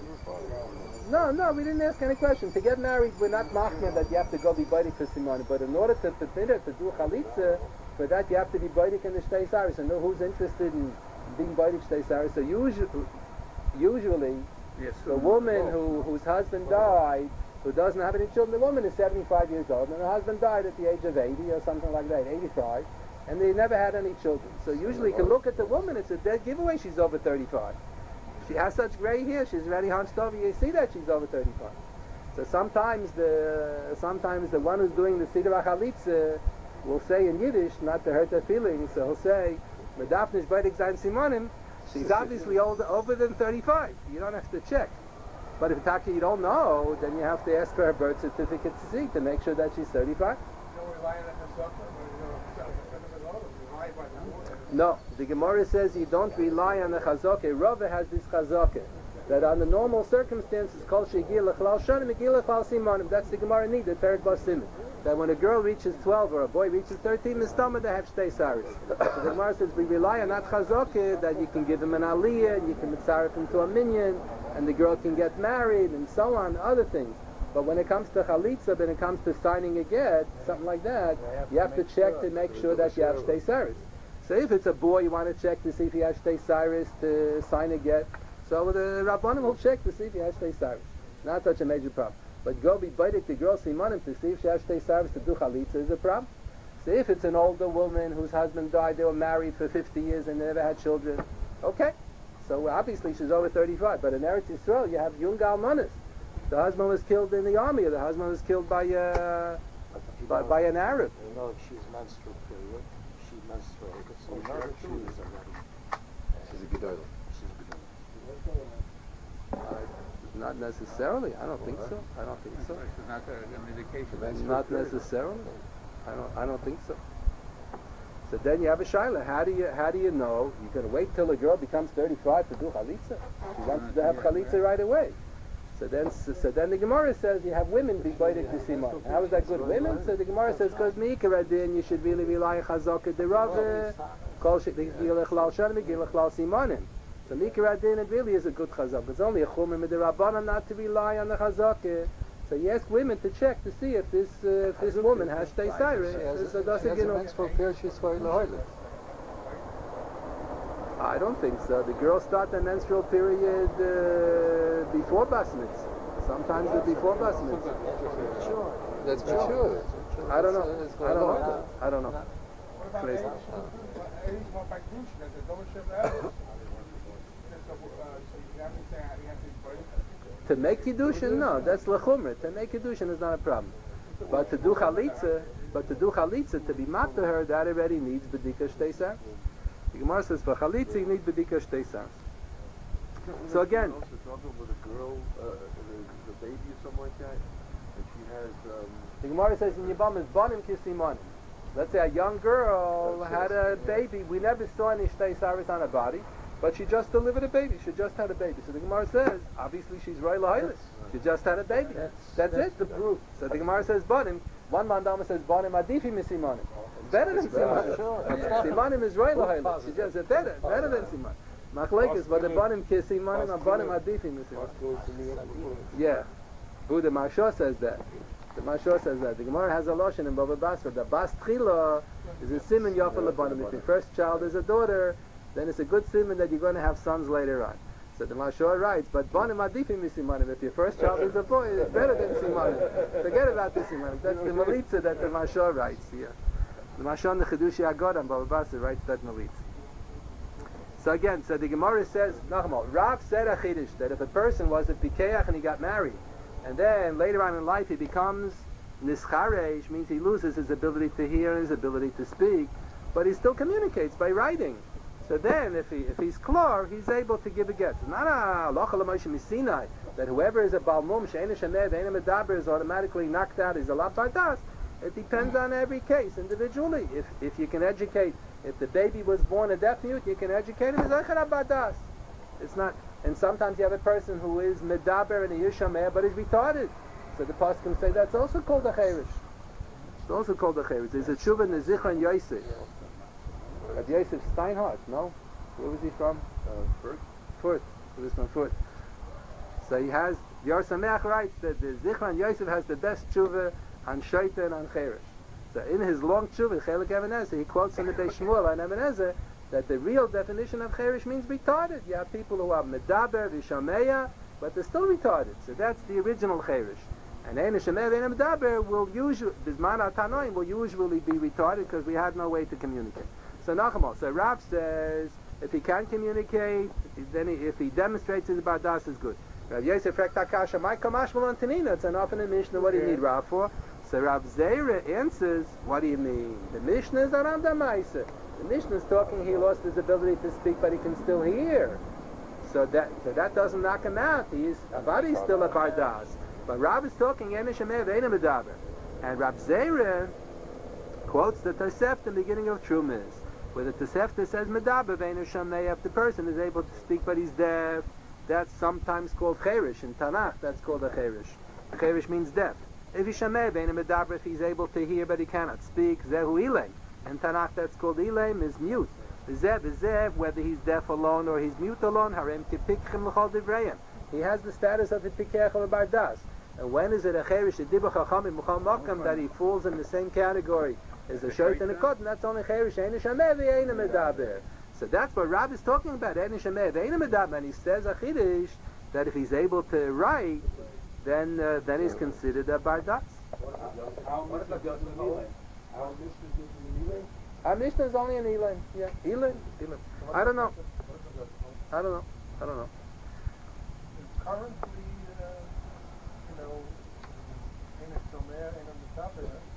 Speaker 1: No, no, we didn't ask any questions. To get married, we're not machmir that you have to go be boidik for simon. But in order to permit her to do chalitza, for that you have to be boidik in the Shtei Cyrus. And know who's interested in being boidik Shtei Cyrus. So usually, usually
Speaker 5: Yes,
Speaker 1: the woman who, whose husband died, who doesn't have any children, the woman is seventy-five years old, and her husband died at the age of eighty or something like that, eighty-five, and they never had any children. So usually you can look at the woman, it's a dead giveaway she's over thirty-five. She has such gray hair, she's very hunched over, you see that she's over thirty-five. So sometimes the sometimes the one who's doing the Siddur HaChalitza will say in Yiddish, not to hurt her feelings, so he'll say, Medafnish Beidik Zayin Simonim, she's obviously older, over than thirty-five. You don't have to check. But if Taki you don't know, then you have to ask for her birth certificate to see, to make sure that she's thirty-five. No, the Gemara says you don't rely on the chazakah. Rava has this chazakah that under normal circumstances, kol sheigil lechlal shanim, igil lechlal simanim. That's the Gemara needed. Perek Bas Siman. that when a girl reaches twelve or a boy reaches thirteen, mistama they have shtei saris. So the Gemara says we rely on that chazokah that you can give him an aliyah, and you can mitzaref him to a minyan, and the girl can get married, and so on, other things. But when it comes to chalitza, when it comes to signing a get, something like that, you have to check to make sure that you have shtei saris. So if it's a boy, you want to check to see if he has shtei saris to sign a get. So the Rabbanim will check to see if he has shtei saris. Not such a major problem. But go be baidik the girl simanim to see if she has shtei saris to do chalitza is a problem. So if it's an older woman whose husband died, they were married for fifty years and they never had children, okay. So obviously she's over thirty-five. But in Eretz Yisrael, you have young almanas. The husband was killed in the army, or the husband was killed by uh, by, by an Arab.
Speaker 3: You know, if she's menstrual period, she menstruated, so she is already.
Speaker 4: She's a gedolah.
Speaker 3: She's a gedolah.
Speaker 1: Uh, not necessarily. I don't think so. I don't think so.
Speaker 5: It's not an indication.
Speaker 1: Not necessarily. I don't. I don't think so. So then you have a shaila. How do you how do you know? You're going to wait till a girl becomes thirty-five to do chalitza. She wants to have chalitza right away. So then, so, so then the Gemara says you have women be baidik to siman. How is that good? Women? So the Gemara says because meikaradin you should really rely on chazaka derava. Kol shegilach lal shanim gilach lal simanim. So meikaradin it really is a good chazaka. It's only a chumim with the rabbanan not to rely on the chazaka. So you ask women to check to see if this uh, if this woman has shtei saris. So that's a
Speaker 3: menstrual period. She's for the
Speaker 1: I don't think so. The girls start their menstrual period uh, before bas mitzvah. Sometimes it's before bas mitzvah.
Speaker 3: Sure.
Speaker 4: That's for sure.
Speaker 1: I don't know. I don't know. I don't know. Please. To make kiddushin, no, that's lechumra. To make kiddushin is not a problem. But to do chalitza, but to do chalitza, to be mat to her, that already needs bedika shtei saris. The Gemara says for chalitza you need bedika shtei saris. So again,
Speaker 4: Also talking with a girl, uh, the, the baby or something like that, and she has. Um,
Speaker 1: the Gemara says in Yibam is banim kisimanim. Let's say a young girl had a baby. We never saw any shtei saris on her body, but she just delivered a baby. She just had a baby. So the Gemara says, obviously she's roy lahilis. She just had a baby. That's, that's, that's it. The proof. So the Gemara says banim. One mandama says banim adifi misimanim. Better than simanim. Simanim is roy lahilis. She just said better, better than simanim. Machlekes, but the banim kisimanim and banim adifi misimanim. Yeah. Buddha Mashor says that. The Mashor says that. The Gemara has a lashon in Bava Basra. The bas tchila is a siman yafal lebanim. If your first child is a daughter, then it's a good siman that you're going to have sons later on. So the Mashor writes, but banim adifim misimanim. If your first child is a boy, it's better than simanim. Forget about the simanim. That's the malitza that the Mashor writes here. The Mashor in the Chedushi Agad on Bava Basra writes that malitza. So again, so the Gemara says, Nachmal, Rav said a chiddush that if a person was a pikeach and he got married, and then later on in life he becomes nischaresh, means he loses his ability to hear and his ability to speak, but he still communicates by writing. So then, if he if he's klar, he's able to give a get. It's not a halacha l'moshe misinai that whoever is a balmum she'ena shemed ve'ena medaber is automatically knocked out. He's a lav bardas. It depends on every case individually. If if you can educate, if the baby was born a deaf mute, you can educate him as echad bardas. It's not. And sometimes you have a person who is medaber and a yishameh, but is retarded. So the pasuk say that's also called a cherish. It's also called a cherish. There's a tshuva in the Zichron Yosef. Rabbi Yosef Steinhardt, no? Where was he from?
Speaker 4: uh, Furt?
Speaker 1: Furt. He was from Furt. So he has, Yor Sameach writes that the Zichron Yosef has the best tshuva on shaita and on cherish. So in his long tshuva, Chelik Even Ezer, he quotes in the Beis Shmuel on Even Ezer that the real definition of cherish means retarded. You have people who are medaber, vishameya, but they're still retarded. So that's the original cherish. And ein shameya ve'ein medaber will usually, bisman atanoim will usually be retarded because we had no way to communicate. So Nachamal, so Rav says if he can communicate, then he, if he demonstrates his bardas is good. Rav Yosef Rektakasha, my kamash malon tanina. It's enough in the Mishnah. What do you need Rav for? So Rav Zera answers, what do you mean? The Mishnah is around the Maisa. The Mishnah is talking he lost his ability to speak, but he can still hear. So that so that doesn't knock him out. He's Avadi still a bardas. But Rav is talking Ein Shemeh Ve'ein Medaber. And Rav Zera quotes the Tosefta in the beginning of Trumas, where the Tosefta says Medaber Ve'ein Shemeh. If the person is able to speak but he's deaf, that's sometimes called cherish. In Tanakh, that's called a cherish. Cherish means deaf. If he's shameh ve'ena medaber, if he's able to hear but he cannot speak, zehu ilem. In Tanakh that's called ilem, is mute. V'zeh v'zeh, whether he's deaf alone or he's mute alone, harem kipikchim l'chol divrayim. He has the status of a pikech or a bardas. And when is it a cherish, a dibur chachamim m'chol makam, that he falls in the same category as a shoyt and a kotten? That's only cherish, ein shameh ve'ena medaber. So that's what Rab is talking about, ein shameh ve'ena medaber. And he says a chiddush that if he's able to write, then uh, then he's considered a bardas. Our Mishnah is only an Elam. Yeah, Elam, Elam. I don't know. I don't know. I don't know.
Speaker 2: Currently, uh, you know, in a Shomer and on the top of it,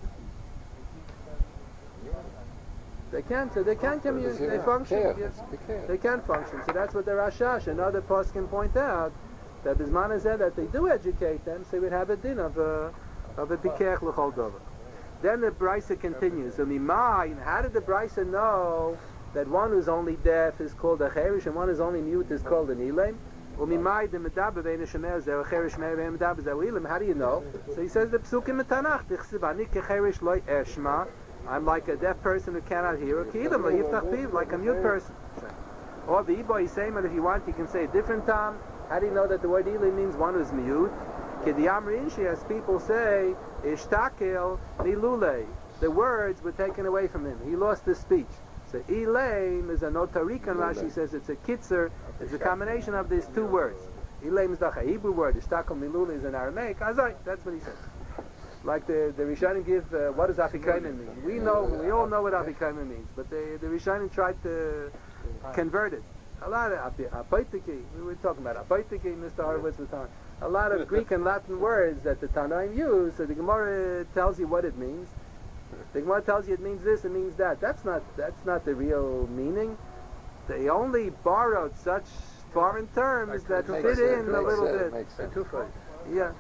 Speaker 1: they can, so they can communicate, they function. Yes. They can function. So that's what the Rashash and other poskim point out, that Bisman said that they do educate them, so we'd have a din of a of a pikech l'chol dover. Then the Brisa continues. So Mimai, how did the Brisa know that one who's only deaf is called a cherish and one who's only mute is called an ilim? Or Mimai the medaber ve'ena shemer zeh cherish me'er ve'ena medaber zeh ilim. How do you know? So he says the psukim in Tanakh. Tichsiv ani kecherish loy eshma. I'm like a deaf person who cannot hear. Ki ilim lo yiftach piv, like a mute person. Or the Ibo is saying, but if you want, you can say a different time. How do you know that the word ilim means one who's mute? Kediyamrinshi, as people say, ishtakel nilule. The words were taken away from him. He lost his speech. So ilaim is a notarikan. Rashi says it's a kitzer. It's a combination of these two words. Ilaim is the Hebrew word. Ishtakel nilule is an Aramaic. Azai, that's what he says. Like the the Rishonim give, uh, what does Afikaimim mean? We know, we all know what Afikaimim means, but the the Rishonim tried to convert it. A lot of apaitiki. We were talking about apaitiki. Mister Horowitz was talking. A lot of Greek and Latin words that the Tanaim use, so the Gemara tells you what it means. The Gemara tells you it means this, it means that. That's not that's not the real meaning. They only borrowed such foreign terms that fit in a little bit. Yeah.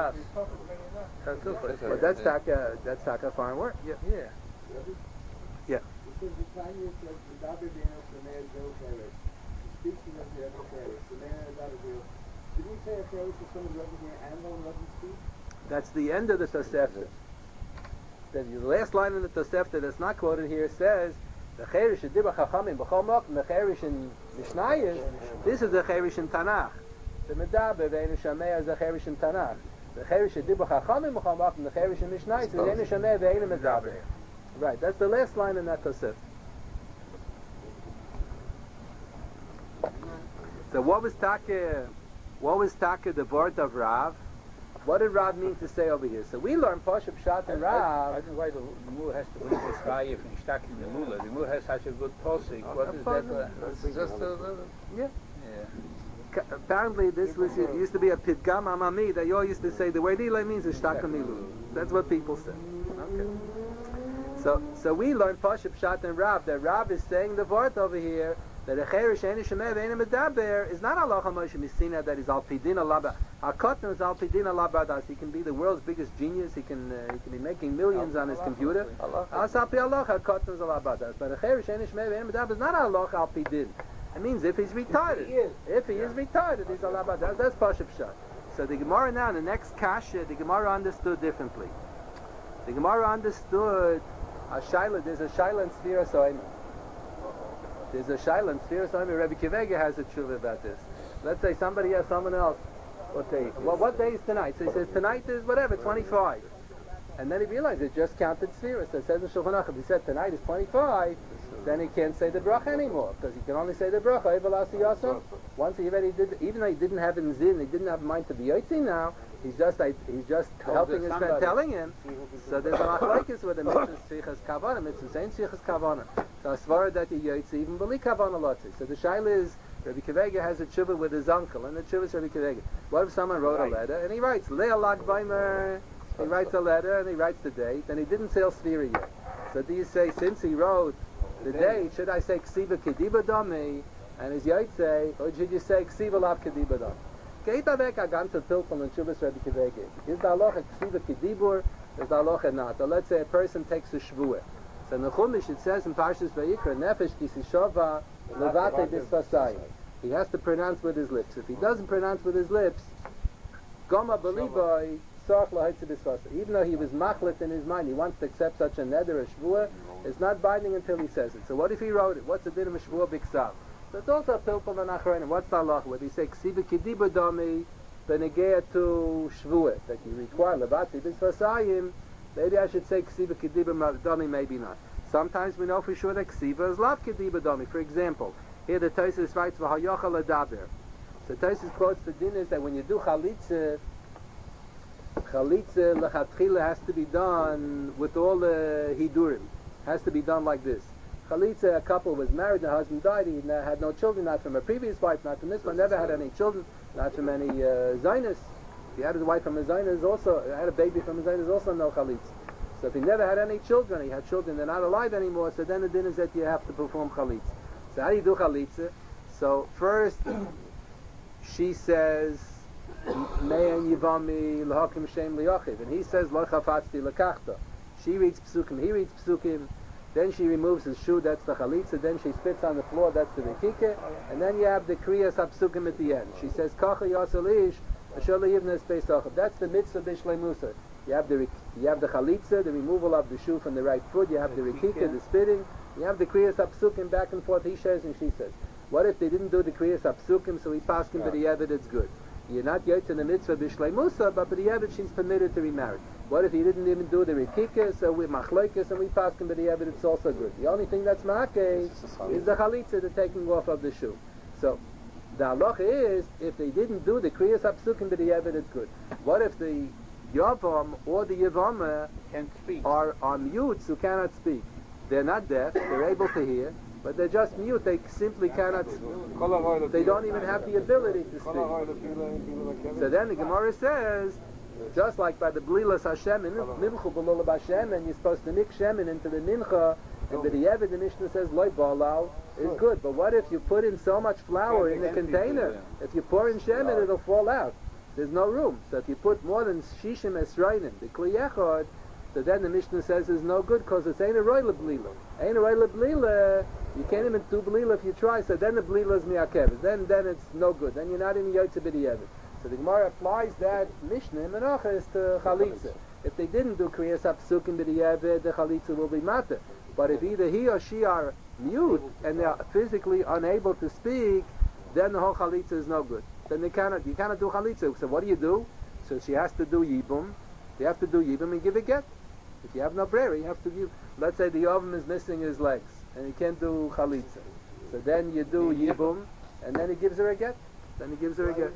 Speaker 1: But that's taka that's taka foreign word. Yeah.
Speaker 3: Yeah.
Speaker 1: Yeah.
Speaker 3: Did we say a cherish if someone wasn't here and one wasn't speak?
Speaker 1: That's the end of the Tosefta. The last line in the Tosefta that's not quoted here says, the cherish in Dibur Chachamim b'chol makom, the cherish in Mishnayos, this is the cherish in Tanakh. The medaber ve'ena shameh is the cherish in Tanakh. The cherish in Dibur Chachamim b'chol makom, the cherish in Mishnayos is ve'ena shameh ve'ena medaber. Right, that's the last line in that Tosefta. So what was Taka? What was Taka the word of Rav? What did Rav mean to say over here? So we learn Pashup Pshat and Rav.
Speaker 5: I don't know why the Mur has to bring this Raya from Shtakim the Mula. The Mur has such a good posik. What is that?
Speaker 1: It's just a, yeah.
Speaker 5: Yeah.
Speaker 1: Apparently this was it used to be a Pidgam Amami that you all used to say the word Ilay means is Shtakim Milu. That's what people say. Okay. So so we learn Pashup Pshat and Rav that Rav is saying the word over here. That a cherish ein shemev ein medaber is not halacha Moshe Messina that is al pidin alaba. Hakatan is al pidin alabadas. He can be the world's biggest genius. He can uh, he can be making millions on his computer. As al pi halacha hakatan is alabadas. But a cherish ein shemev ein medaber is not halacha al pidin. It means if he's retarded. If he is retarded, he's alabadas. That's pashup pshat. So the Gemara now, in the next kasha, the Gemara understood differently. The Gemara understood a shaila. There's a shaila in Sfira Soim. There's a shaila in Sfira Soim. Rabbi Kivega has a tshuva about this. Let's say somebody has someone else. What day? Well, what day is tonight? So he says tonight is whatever, twenty-five. And then he realized it just counted Sfira. So it says in Shulchan Aruch, if he said tonight is twenty-five, then he can't say the bracha anymore because he can only say the bracha. Once he already did, even though he didn't have it in zin, he didn't have mind to be yotzi now. He's just like, he's just helping his friend, telling him. So there's a machlokes with the mitzvah tzrichas kavana, mitzvah ain't tzrichas kavana. So a svara that he yotzi even beli kavana lotzi. So the shaila is Rabbi Kivega has a tshuva with his uncle, and the tshuva is Rabbi Kivega. What if someone wrote a letter and he writes Le'al Lag Baimer? He writes a letter and he writes the date, and he didn't say Sfira yet. So do you say since he wrote the date, should I say Ksiva Kediba Dami and his yotze, or should you say Ksiva Lav Kediba Dami? Keita veka ganze Pilpul and Chuvas Rabbi Kivega. Is the halacha Ksiva Kedibur? Is the halacha not? Or let's say a person takes a shvuah. So in the Chumash it says in Parshas Vayikra, Nefesh Kisishova Levate Bisvasai. He has to pronounce with his lips. If he doesn't pronounce with his lips, Goma Beliboy, tzarch lahitze b'svasa. Even though he was machlit in his mind, he wants to accept such a neder, a shvua, it's not binding until he says it. So what if he wrote it? What's the din of a shvua b'ksav? So it's also a pilpul and achrein. What's the halacha? Whether he say ksiva kediba dami benegea to shvua, that you require levati b'svasayim, maybe I should say ksiva kediba dami, maybe not. Sometimes we know for sure that ksiva is lav kediba dami. For example, here the Tosfos writes v'hayochal adaber. So Tosfos quotes the din is that when you do chalitza, chalitza lechatchila has to be done with all the hidurim. Has to be done like this. Chalitza, a couple was married, the husband died, he had no children, not from a previous wife, not from this one, never had any children, not from any uh, Zionist. If he had a wife from a Zionist, also had a baby from a Zionist, also no chalitza. So if he never had any children, he had children, they're not alive anymore, so then the din is that you have to perform chalitza. So how do you do chalitza? So first, she says, Me'en yivami l'hakim shem li'achiv, and he says, Lo chafatzti l'kachta. She reads psukim, he reads psukim, then she removes his shoe, that's the chalitza, then she spits on the floor, that's the rikike, and then you have the kriyas hapsukim at the end. She says, Kacha yasalish, asher le'yivnes beisachav. That's the mitzvah b'shlei musa. You have the you have the chalitza, the removal of the shoe from the right foot, you have the rikike, the spitting, you have the kriyas hapsukim back and forth, he says and she says. What if they didn't do the kriyas hapsukim, so we pass him, but the Yevid, it's good. You're not yet in the mitzvah b'shlei musa, but for the Yevid, she's permitted to remarry. What if he didn't even do the rikike, so we machlokes and we pass him, but the Yevid, it's also good. The only thing that's ma'akeh is the chalitza, the taking off of the shoe. So, the halacha is, if they didn't do the kriyas hapsukim, but the Yevid, it's good. What if the yavam or the yavama
Speaker 5: Can't speak.
Speaker 1: are, are mutes who cannot speak? They're not deaf, they're able to hear, but they're just mute, they simply cannot, they don't even have the ability to speak. So then the Gemara says, just like by the Blilas Hashem, in Minchu B'Lulav Hashem, and you're supposed to mix Shemin into the Mincha, and the Yevid, the Mishnah says, Loi Balal, is good. But what if you put in so much flour in the container? If you pour in Shemin, it'll fall out. There's no room. So if you put more than Shishim Esrainim, the Kli Echad, so then the Mishnah says it's no good because it's ain't a roila blila. Ain't a roila blila. You can't even do blila if you try. So then the blila is miyakev. Then then it's no good. Then you're not in yotze b'di'evet. So the Gemara applies that Mishnah in Menachos to chalitza. If they didn't do kriyas hapsukim b'di'evet, the chalitza will be matter. But if either he or she are mute and they are physically unable to speak, then the whole chalitza is no good. Then they cannot. You cannot do chalitza. So what do you do? So she has to do yibum. You have to do yibum and give a get. If you have no prayer, you have to give. Let's say the Yavim is missing his legs and he can't do chalitza. So then you do yibum and then he gives her a get. Then he gives her a get.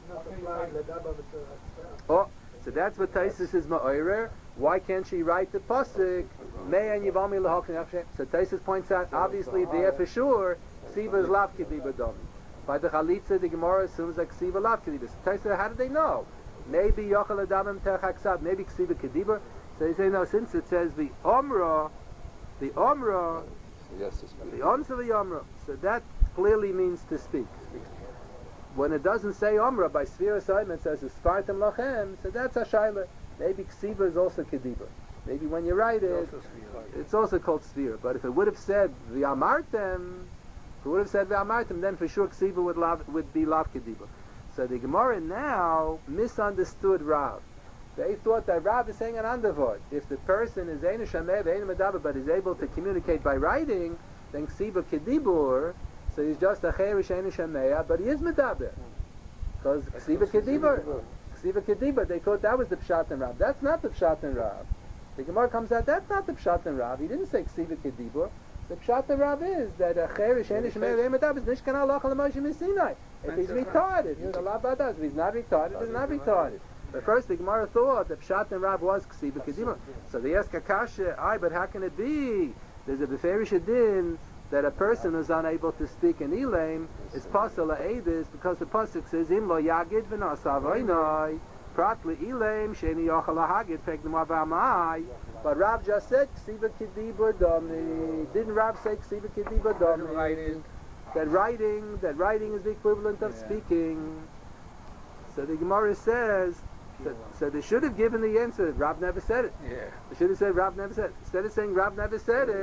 Speaker 1: Oh, so that's what Tosfos is ma'orer. Why can't she write the pasuk? Me'en yivami l'hakim Hashem. So Tosfos points out, obviously there for sure, ksiva is lav kediba dami. By the chalitza, the Gemara assumes that ksiva lav kediba. So Tosfos, how did they know? Maybe yochel adamim terchaksav. Maybe ksiva kediba. So they say, no, since it says the Omra, the Omra,
Speaker 4: Yes,
Speaker 1: the answer the Omra, so that clearly means to speak. When it doesn't say Omra, by Sfira Saim, it says, Spartam Lachem, so that's a Shaila. Maybe Ksiva is also Kediba. Maybe when you write it, it's also called Sfira. But if it would have said V'amartem, if it would have said V'amartem, then for sure Ksiva would, lav, would be Lav Kediba. So the Gemara now misunderstood Rav. They thought that Rav is saying an undervod. If the person is Einu Shameh, Einu Medaber, but is able to communicate by writing, then Ksiva Kedibur, so he's just a Cherish Einu Shameh, but he is Medaber. Because Ksiva Kedibur, Ksiva Kedibur, they thought that was the Pshat and Rav. That's not the Pshat and Rav. The Gemara comes out, that's not the Pshat and Rav. He didn't say Ksiva Kedibur. The Pshat and Rav is that a Cherish Einu Shameh, Einu Medaber is Nishkan Allah Chal Moshe Sinai. If he's retarded, he's a Labadas. If he's not retarded, he's not retarded. But first the Gemara thought that Pshat and Rav was Ksiva Kedima. So they ask Akasha, aye, but how can it be? There's a Beferish Din that a person who's unable to speak in Elam is Pasal Eidis because the Pasuk says, Im lo yagid v'nasav oinai, pratli Elam, sheni yochel hagid, pegnim avamai. But Rav just said Ksiva Kedibur Domi. Didn't Rav say Ksiva Kedibur Domi? That writing, that writing is the equivalent of yeah. speaking. So the Gemara says, so, so they should have given the answer. Rav never said it.
Speaker 5: Yeah.
Speaker 1: They should have said Rav never said it. Instead of saying Rav never said it,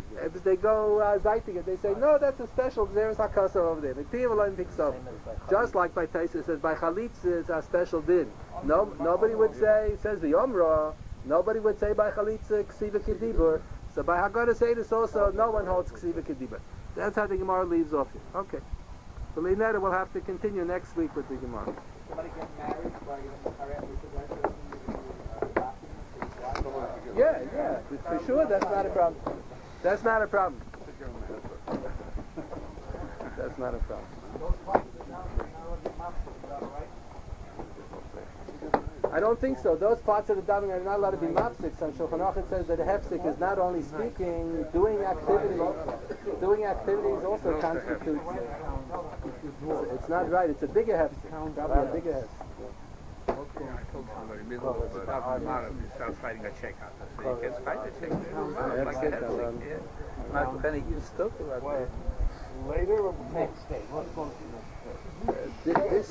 Speaker 1: If they go uh, Zaitig, they say, no, that's a special Xeris HaKasa over there. The Tiyav picks up. Just like by Taisa says, by Chalitza it's a special din. No, nobody would say, it says the Yomra, nobody would say by Chalitza Ksiva Kedibur. So by Haggadah Seidus also, no one holds Ksiva Kedibur. That's how the Gemara leaves off here. Okay. So Leonetta will have to continue next week with the Gemara.
Speaker 8: Somebody get married by
Speaker 1: Yeah, yeah, for sure, that's not a problem. That's not a problem. That's not a problem. I don't think so. Those parts of the davening are not allowed to be mapsik. So Shulchan Aruch says that a hefsik is not only speaking, doing activities. Doing activities also constitutes. It's, it's not right. It's a bigger hefsik. Probably a bigger hefsik.
Speaker 5: I told somebody middle of the Maarav, you start fighting a check out. So you can fight a check there. Like a hefsik, yeah. Mark Penny used to talk about that.
Speaker 2: Later or next day? What's going to
Speaker 1: This,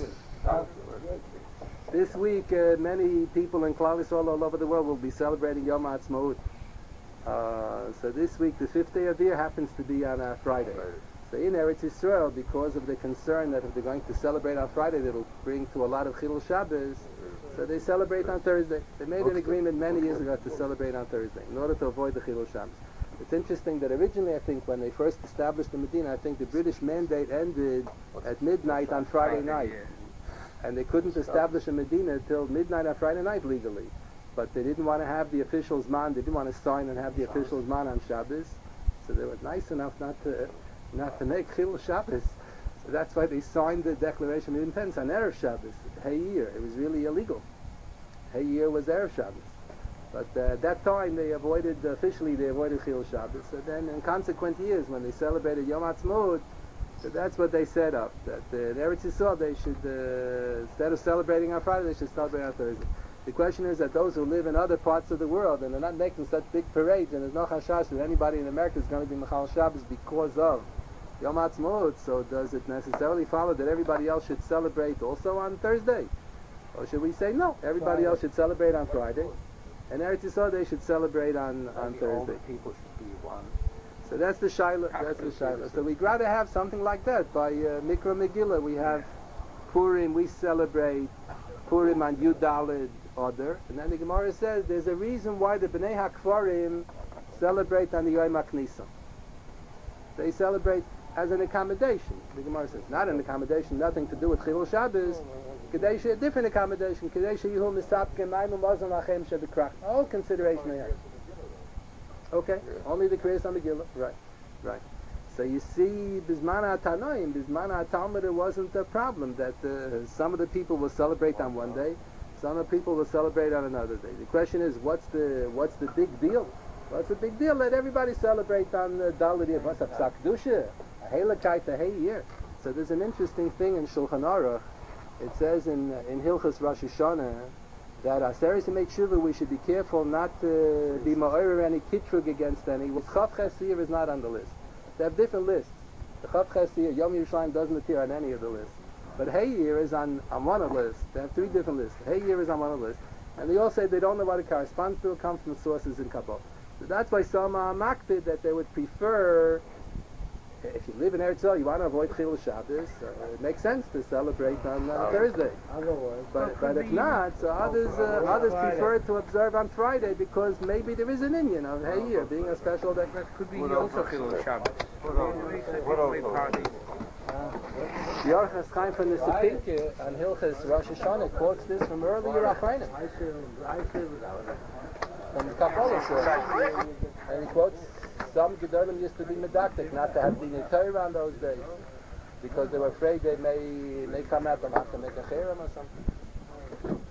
Speaker 1: this week, uh, many people in Klal Yisrael all over the world will be celebrating Yom HaAtzmaut. Uh, so this week, the fifth day of the year happens to be on a Friday. So in Eretz Yisrael, because of the concern that if they're going to celebrate on Friday, that'll bring to a lot of Chilul Shabbos, so they celebrate on Thursday. They made an agreement many years ago to celebrate on Thursday in order to avoid the Chilul Shabbos. It's interesting that originally, I think, when they first established the Medina, I think the British mandate ended at midnight on Friday night. And they couldn't establish a Medina till midnight on Friday night legally. But they didn't want to have the officials' man, they didn't want to sign and have the officials' man on Shabbos. So they were nice enough not to not to make Chilul Shabbos. So that's why they signed the Declaration of Independence on Erev Shabbos. Hey year, it was really illegal. Hey year was Erev Shabbos. But uh, at that time they avoided, officially they avoided Chilul Shabbos. So then in consequent years when they celebrated Yom HaAtzmaut, so that's what they set up. That uh, in Eretz Yisrael they should, uh, instead of celebrating on Friday, they should celebrate on Thursday. The question is that those who live in other parts of the world and they're not making such big parades, and there's no chashash that anybody in America is going to be Mechal Shabbos because of Yom HaAtzmaut, so does it necessarily follow that everybody else should celebrate also on Thursday? Or should we say no, everybody else should celebrate on Friday, and Eretz Yisrael they should celebrate on, on Thursday?
Speaker 5: People should be one.
Speaker 1: So that's the Shaila, that's the Shaila. So we'd rather have something like that. By uh, Mikra Megillah we have Purim, we celebrate Purim on Yud Daled Adar, and then the Gemara says there's a reason why the Bnei HaKfarim celebrate on the Yom HaKnisa. They celebrate as an accommodation. The Gemara says not an accommodation, nothing to do with Chilul Shabbos. Kadesh, a different accommodation. Kadesh Yehu Misapke Maimu Mazon Lachem Shebekrach. All consideration they have. Okay, only the Kriyas HaMegillah. Right, right. So you see, Bizman HaTanoim, Bizman HaTalmud, it wasn't a problem that uh, some of the people will celebrate on one day, some of the people will celebrate on another day. The question is, what's the what's the big deal? What's the big deal? Let everybody celebrate on uh, Daled Yev. What's a Psak Dusha? A Helakite, a Hey year. So there's an interesting thing in Shulchan Aruch. It says in uh, in Hilchas Rosh Hashanah that Aseres Yemei Tshuva we should be careful not to be ma'orer any kitrug against any. Well, Chav Chesir is not on the list. They have different lists. The Chav Chesir, Yom Yerushalayim doesn't appear on any of the lists. But Hey Year is on, on one of the lists. They have three different lists. Hey Year is on one of the lists. And they all say they don't know what it corresponds to. It comes from sources in Kabbalah. So that's why some are makpid that they would prefer, if you live in Eretz Yisrael, you want to avoid Chilul Shabbos, uh, it makes sense to celebrate on uh, Thursday.
Speaker 2: Otherwise,
Speaker 1: But, but if not, so others uh, others prefer to observe on Friday because maybe there is an Indian of Hey Year being a special day.
Speaker 5: That could be also Chilul Shabbos.
Speaker 4: What else?
Speaker 1: The Orchas Chaim from the Sepinke on Hilchas Rosh Hashanah quotes this from earlier Achronim. From the Kabbalah source. And he quotes, some Gedolim used to be medactic, not to have the Torah on those days, because they were afraid they may may come out and have to make a cherem or something.